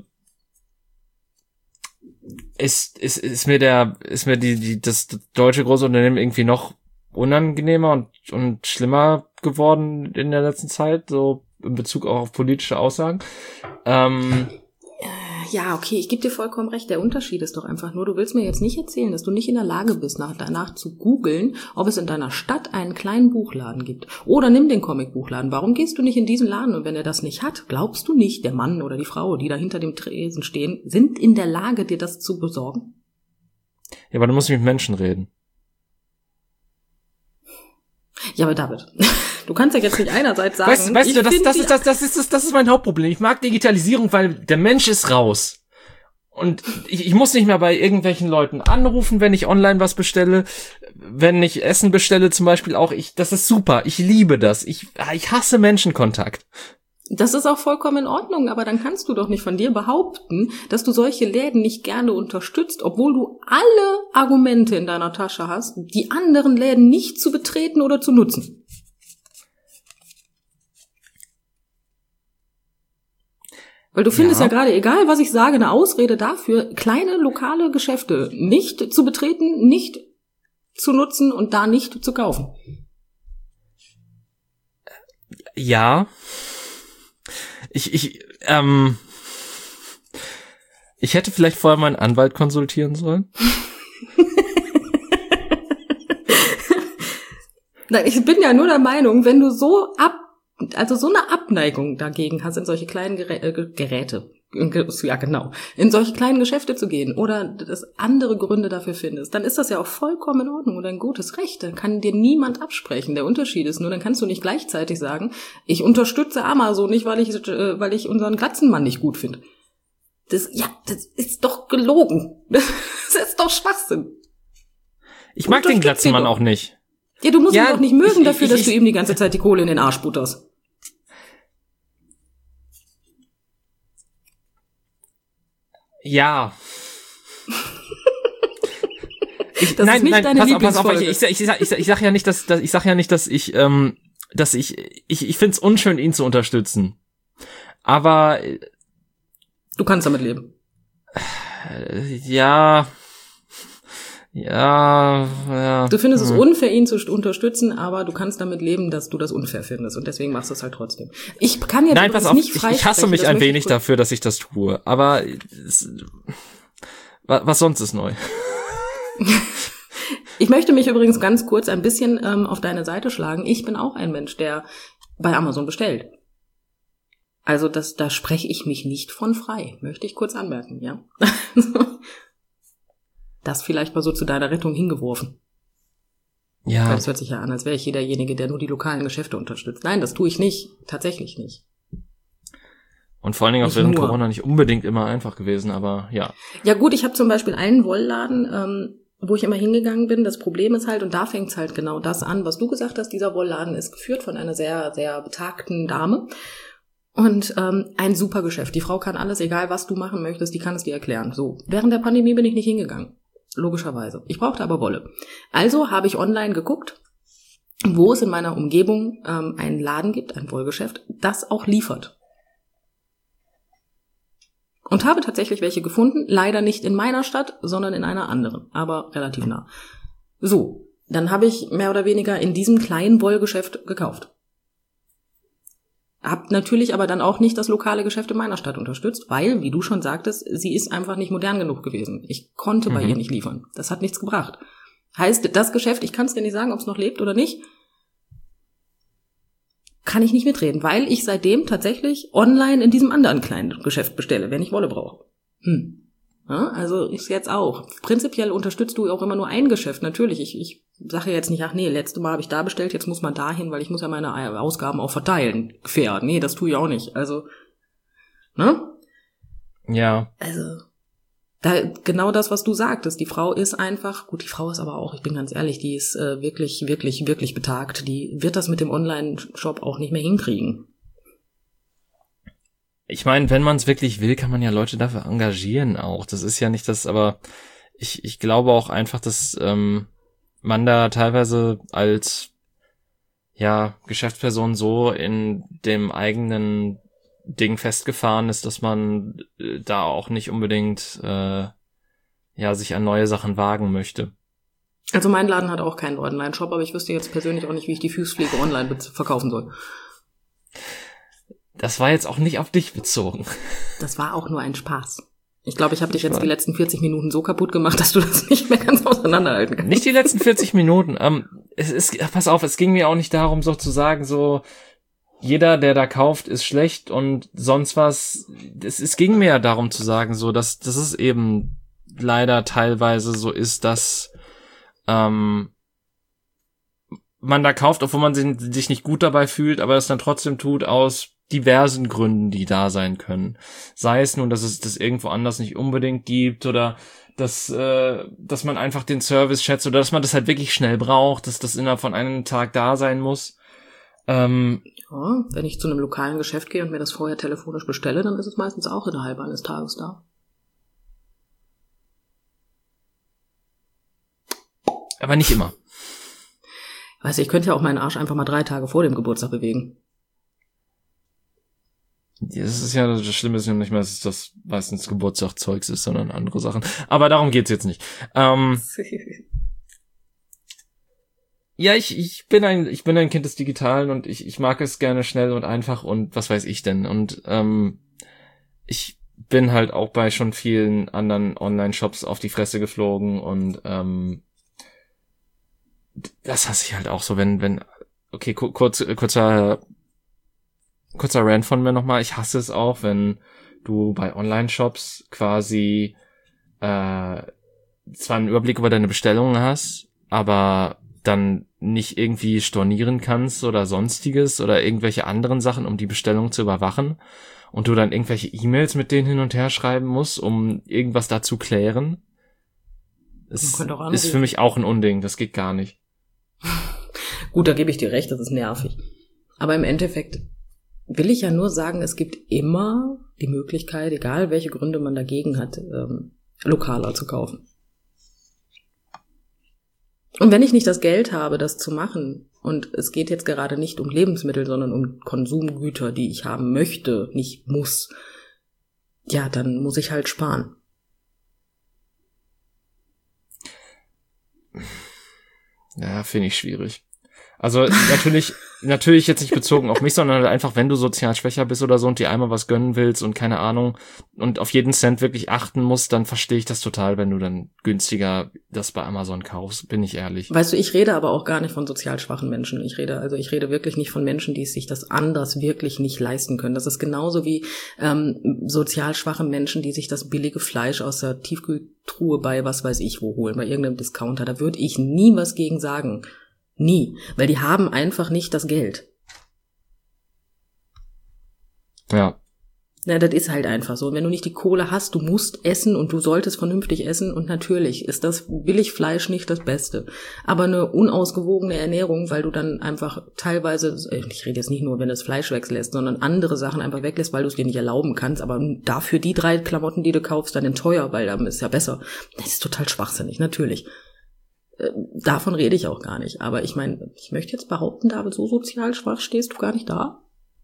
ist mir das deutsche Großunternehmen irgendwie noch unangenehmer und schlimmer geworden in der letzten Zeit, so in Bezug auch auf politische Aussagen. Ja, okay, ich gebe dir vollkommen recht. Der Unterschied ist doch einfach nur, du willst mir jetzt nicht erzählen, dass du nicht in der Lage bist, danach zu googeln, ob es in deiner Stadt einen kleinen Buchladen gibt. Oder nimm den Comicbuchladen. Warum gehst du nicht in diesen Laden? Und wenn er das nicht hat, glaubst du nicht, der Mann oder die Frau, die da hinter dem Tresen stehen, sind in der Lage, dir das zu besorgen? Ja, aber du musst mit Menschen reden. Ja, aber David, du kannst ja jetzt nicht einerseits sagen... Weißt du, das ist mein Hauptproblem. Ich mag Digitalisierung, weil der Mensch ist raus. Und ich muss nicht mehr bei irgendwelchen Leuten anrufen, wenn ich online was bestelle. Wenn ich Essen bestelle zum Beispiel auch. Das ist super. Ich liebe das. Ich hasse Menschenkontakt. Das ist auch vollkommen in Ordnung, aber dann kannst du doch nicht von dir behaupten, dass du solche Läden nicht gerne unterstützt, obwohl du alle Argumente in deiner Tasche hast, die anderen Läden nicht zu betreten oder zu nutzen. Weil du findest ja gerade, egal was ich sage, eine Ausrede dafür, kleine lokale Geschäfte nicht zu betreten, nicht zu nutzen und da nicht zu kaufen. Ja. Ich hätte vielleicht vorher meinen Anwalt konsultieren sollen. Nein, ich bin ja nur der Meinung, wenn du so eine Abneigung dagegen hast, in solche kleinen Geräte, ja genau, in solche kleinen Geschäfte zu gehen oder dass andere Gründe dafür findest, dann ist das ja auch vollkommen in Ordnung und ein gutes Recht. Dann kann dir niemand absprechen. Der Unterschied ist nur, dann kannst du nicht gleichzeitig sagen, ich unterstütze Amazon nicht, weil ich unseren Katzenmann nicht gut finde. Das ist doch gelogen. Das ist doch Schwachsinn. Ich mag den Katzenmann auch nicht. Ja, du musst ihn doch nicht mögen dafür, dass du ihm die ganze Zeit die Kohle in den Arsch butterst. Ja. Ist nicht deine Lieblingsfolge. Ich sag ja nicht, dass ich find's unschön, ihn zu unterstützen. Aber du kannst damit leben. Ja. Du findest es unfair, ihn zu unterstützen, aber du kannst damit leben, dass du das unfair findest und deswegen machst du es halt trotzdem. Ich kann jetzt nicht freisprechen. Ich hasse mich ein wenig dafür, dass ich das tue, aber was sonst ist neu? Ich möchte mich übrigens ganz kurz ein bisschen auf deine Seite schlagen. Ich bin auch ein Mensch, der bei Amazon bestellt. Also da spreche ich mich nicht von frei, möchte ich kurz anmerken, ja. Das vielleicht mal so zu deiner Rettung hingeworfen. Ja. Weil das hört sich ja an, als wäre ich derjenige, der nur die lokalen Geschäfte unterstützt. Nein, das tue ich nicht. Tatsächlich nicht. Und vor allen Dingen auch während Corona nicht unbedingt immer einfach gewesen, aber ja. Ja gut, ich habe zum Beispiel einen Wollladen, wo ich immer hingegangen bin. Das Problem ist halt, und da fängt's halt genau das an, was du gesagt hast, dieser Wollladen ist geführt von einer sehr, sehr betagten Dame. Und ein super Geschäft. Die Frau kann alles, egal was du machen möchtest, die kann es dir erklären. So, während der Pandemie bin ich nicht hingegangen. Logischerweise. Ich brauchte aber Wolle. Also habe ich online geguckt, wo es in meiner Umgebung einen Laden gibt, ein Wollgeschäft, das auch liefert. Und habe tatsächlich welche gefunden, leider nicht in meiner Stadt, sondern in einer anderen, aber relativ nah. So, dann habe ich mehr oder weniger in diesem kleinen Wollgeschäft gekauft. Hab natürlich aber dann auch nicht das lokale Geschäft in meiner Stadt unterstützt, weil, wie du schon sagtest, sie ist einfach nicht modern genug gewesen. Ich konnte bei ihr nicht liefern. Das hat nichts gebracht. Heißt, das Geschäft, ich kann es dir nicht sagen, ob es noch lebt oder nicht, kann ich nicht mitreden, weil ich seitdem tatsächlich online in diesem anderen kleinen Geschäft bestelle, wenn ich Wolle brauche. Ja, also ist jetzt auch. Prinzipiell unterstützt du auch immer nur ein Geschäft. Natürlich, ich sage jetzt nicht, ach nee, letztes Mal habe ich da bestellt, jetzt muss man dahin, weil ich muss ja meine Ausgaben auch verteilen. Fair. Nee, das tue ich auch nicht. Also, ne? Ja. Also, genau das, was du sagtest. Die Frau ist einfach, gut, die Frau ist aber auch, ich bin ganz ehrlich, die ist wirklich, wirklich, wirklich betagt. Die wird das mit dem Online-Shop auch nicht mehr hinkriegen. Ich meine, wenn man es wirklich will, kann man ja Leute dafür engagieren auch. Das ist ja nicht das, aber ich glaube auch einfach, dass man da teilweise als Geschäftsperson so in dem eigenen Ding festgefahren ist, dass man da auch nicht unbedingt sich an neue Sachen wagen möchte. Also mein Laden hat auch keinen Online-Shop, aber ich wüsste jetzt persönlich auch nicht, wie ich die Fußpflege online verkaufen soll. Das war jetzt auch nicht auf dich bezogen. Das war auch nur ein Spaß. Ich glaube, ich habe dich jetzt die letzten 40 Minuten so kaputt gemacht, dass du das nicht mehr ganz auseinanderhalten kannst. Nicht die letzten 40 Minuten. Pass auf, es ging mir auch nicht darum, so zu sagen, so, jeder, der da kauft, ist schlecht und sonst was. Es ging mir ja darum zu sagen, so, dass es eben leider teilweise so ist, dass man da kauft, obwohl man sich nicht gut dabei fühlt, aber es dann trotzdem tut aus diversen Gründen, die da sein können. Sei es nun, dass es das irgendwo anders nicht unbedingt gibt oder dass man einfach den Service schätzt oder dass man das halt wirklich schnell braucht, dass das innerhalb von einem Tag da sein muss. Ja, wenn ich zu einem lokalen Geschäft gehe und mir das vorher telefonisch bestelle, dann ist es meistens auch innerhalb eines Tages da. Aber nicht immer. Weißt du, ich könnte ja auch meinen Arsch einfach mal 3 Tage vor dem Geburtstag bewegen. Das ist ja, das Schlimme ist ja nicht mehr, dass das meistens Geburtstagszeugs ist, sondern andere Sachen. Aber darum geht's jetzt nicht. Ja, ich bin ein Kind des Digitalen und ich mag es gerne schnell und einfach und was weiß ich denn. Und ich bin halt auch bei schon vielen anderen Online-Shops auf die Fresse geflogen und das hasse ich halt auch so, wenn okay, kurzer Rant von mir nochmal. Ich hasse es auch, wenn du bei Online-Shops quasi zwar einen Überblick über deine Bestellungen hast, aber dann nicht irgendwie stornieren kannst oder sonstiges oder irgendwelche anderen Sachen, um die Bestellung zu überwachen und du dann irgendwelche E-Mails mit denen hin und her schreiben musst, um irgendwas da zu klären. Es ist für mich auch ein Unding, das geht gar nicht. Gut, da gebe ich dir recht, das ist nervig. Aber im Endeffekt will ich ja nur sagen, es gibt immer die Möglichkeit, egal welche Gründe man dagegen hat, lokaler zu kaufen. Und wenn ich nicht das Geld habe, das zu machen, und es geht jetzt gerade nicht um Lebensmittel, sondern um Konsumgüter, die ich haben möchte, nicht muss, ja, dann muss ich halt sparen. Ja, finde ich schwierig. Also natürlich jetzt nicht bezogen auf mich, sondern halt einfach, wenn du sozial schwächer bist oder so und dir einmal was gönnen willst und keine Ahnung und auf jeden Cent wirklich achten musst, dann verstehe ich das total, wenn du dann günstiger das bei Amazon kaufst, bin ich ehrlich. Weißt du, ich rede aber auch gar nicht von sozial schwachen Menschen. Ich rede wirklich nicht von Menschen, die sich das anders wirklich nicht leisten können. Das ist genauso wie sozial schwache Menschen, die sich das billige Fleisch aus der Tiefkühltruhe bei was weiß ich wo holen, bei irgendeinem Discounter. Da würde ich nie was gegen sagen. Nie. Weil die haben einfach nicht das Geld. Ja. Ja, das ist halt einfach so. Und wenn du nicht die Kohle hast, du musst essen und du solltest vernünftig essen und natürlich ist das Billigfleisch nicht das Beste. Aber eine unausgewogene Ernährung, weil du dann einfach teilweise, ich rede jetzt nicht nur, wenn du das Fleisch weglässt, sondern andere Sachen einfach weglässt, weil du es dir nicht erlauben kannst, aber dafür die 3 Klamotten, die du kaufst, dann in teuer, weil dann ist ja besser. Das ist total schwachsinnig, natürlich. Davon rede ich auch gar nicht. Aber ich meine, ich möchte jetzt behaupten, David, so sozial schwach stehst du gar nicht da.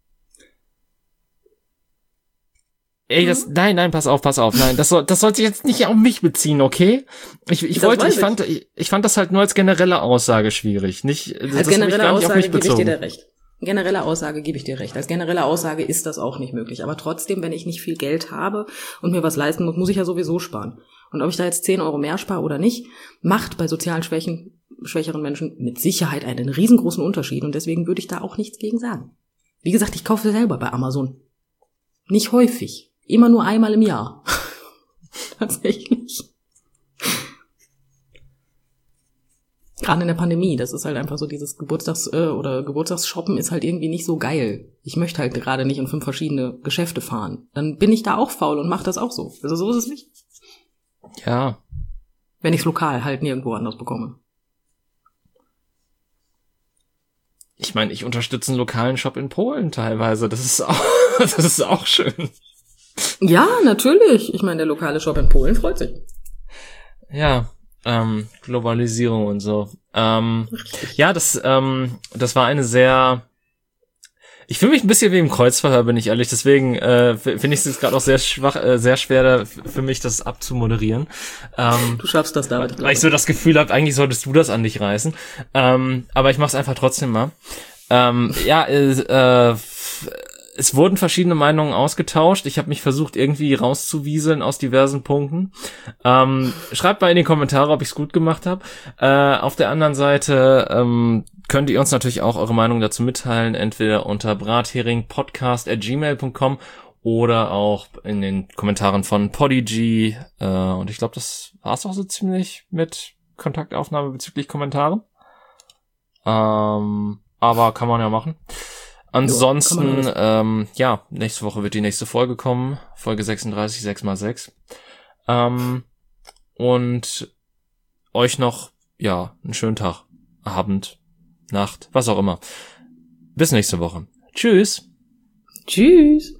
Ey, nein, pass auf. Nein, das soll sich jetzt nicht auf mich beziehen, okay? Ich fand das halt nur als generelle Aussage schwierig. Nicht, als generelle Aussage gebe ich dir recht. Generelle Aussage gebe ich dir recht. Als generelle Aussage ist das auch nicht möglich. Aber trotzdem, wenn ich nicht viel Geld habe und mir was leisten muss, muss ich ja sowieso sparen. Und ob ich da jetzt 10 Euro mehr spare oder nicht, macht bei sozial schwächeren Menschen mit Sicherheit einen riesengroßen Unterschied. Und deswegen würde ich da auch nichts gegen sagen. Wie gesagt, ich kaufe selber bei Amazon. Nicht häufig. Immer nur einmal im Jahr. Tatsächlich. Gerade in der Pandemie, das ist halt einfach so, dieses Geburtstagsshoppen ist halt irgendwie nicht so geil. Ich möchte halt gerade nicht in 5 verschiedene Geschäfte fahren. Dann bin ich da auch faul und mache das auch so. Also so ist es nicht. Ja. Wenn ich es lokal halt nirgendwo anders bekomme. Ich meine, ich unterstütze einen lokalen Shop in Polen teilweise. Das ist auch schön. Ja, natürlich. Ich meine, der lokale Shop in Polen freut sich. Ja. Globalisierung und so. Ja, das war eine sehr. Ich fühle mich ein bisschen wie im Kreuzverhör, bin ich ehrlich. Deswegen finde ich es jetzt gerade auch sehr schwer für mich, das abzumoderieren. Du schaffst das, David. Weil ich so das Gefühl habe, eigentlich solltest du das an dich reißen. Aber ich mache es einfach trotzdem mal. es wurden verschiedene Meinungen ausgetauscht. Ich habe mich versucht, irgendwie rauszuwieseln aus diversen Punkten. Schreibt mal in die Kommentare, ob ich es gut gemacht habe. Auf der anderen Seite könnt ihr uns natürlich auch eure Meinung dazu mitteilen, entweder unter bratheringpodcast@gmail.com oder auch in den Kommentaren von Podigy. Und ich glaube, das war's auch so ziemlich mit Kontaktaufnahme bezüglich Kommentare. Aber kann man ja machen. Ansonsten, nächste Woche wird die nächste Folge kommen. Folge 36, 6x6. Und euch noch, einen schönen Tag, Abend, Nacht, was auch immer. Bis nächste Woche. Tschüss. Tschüss.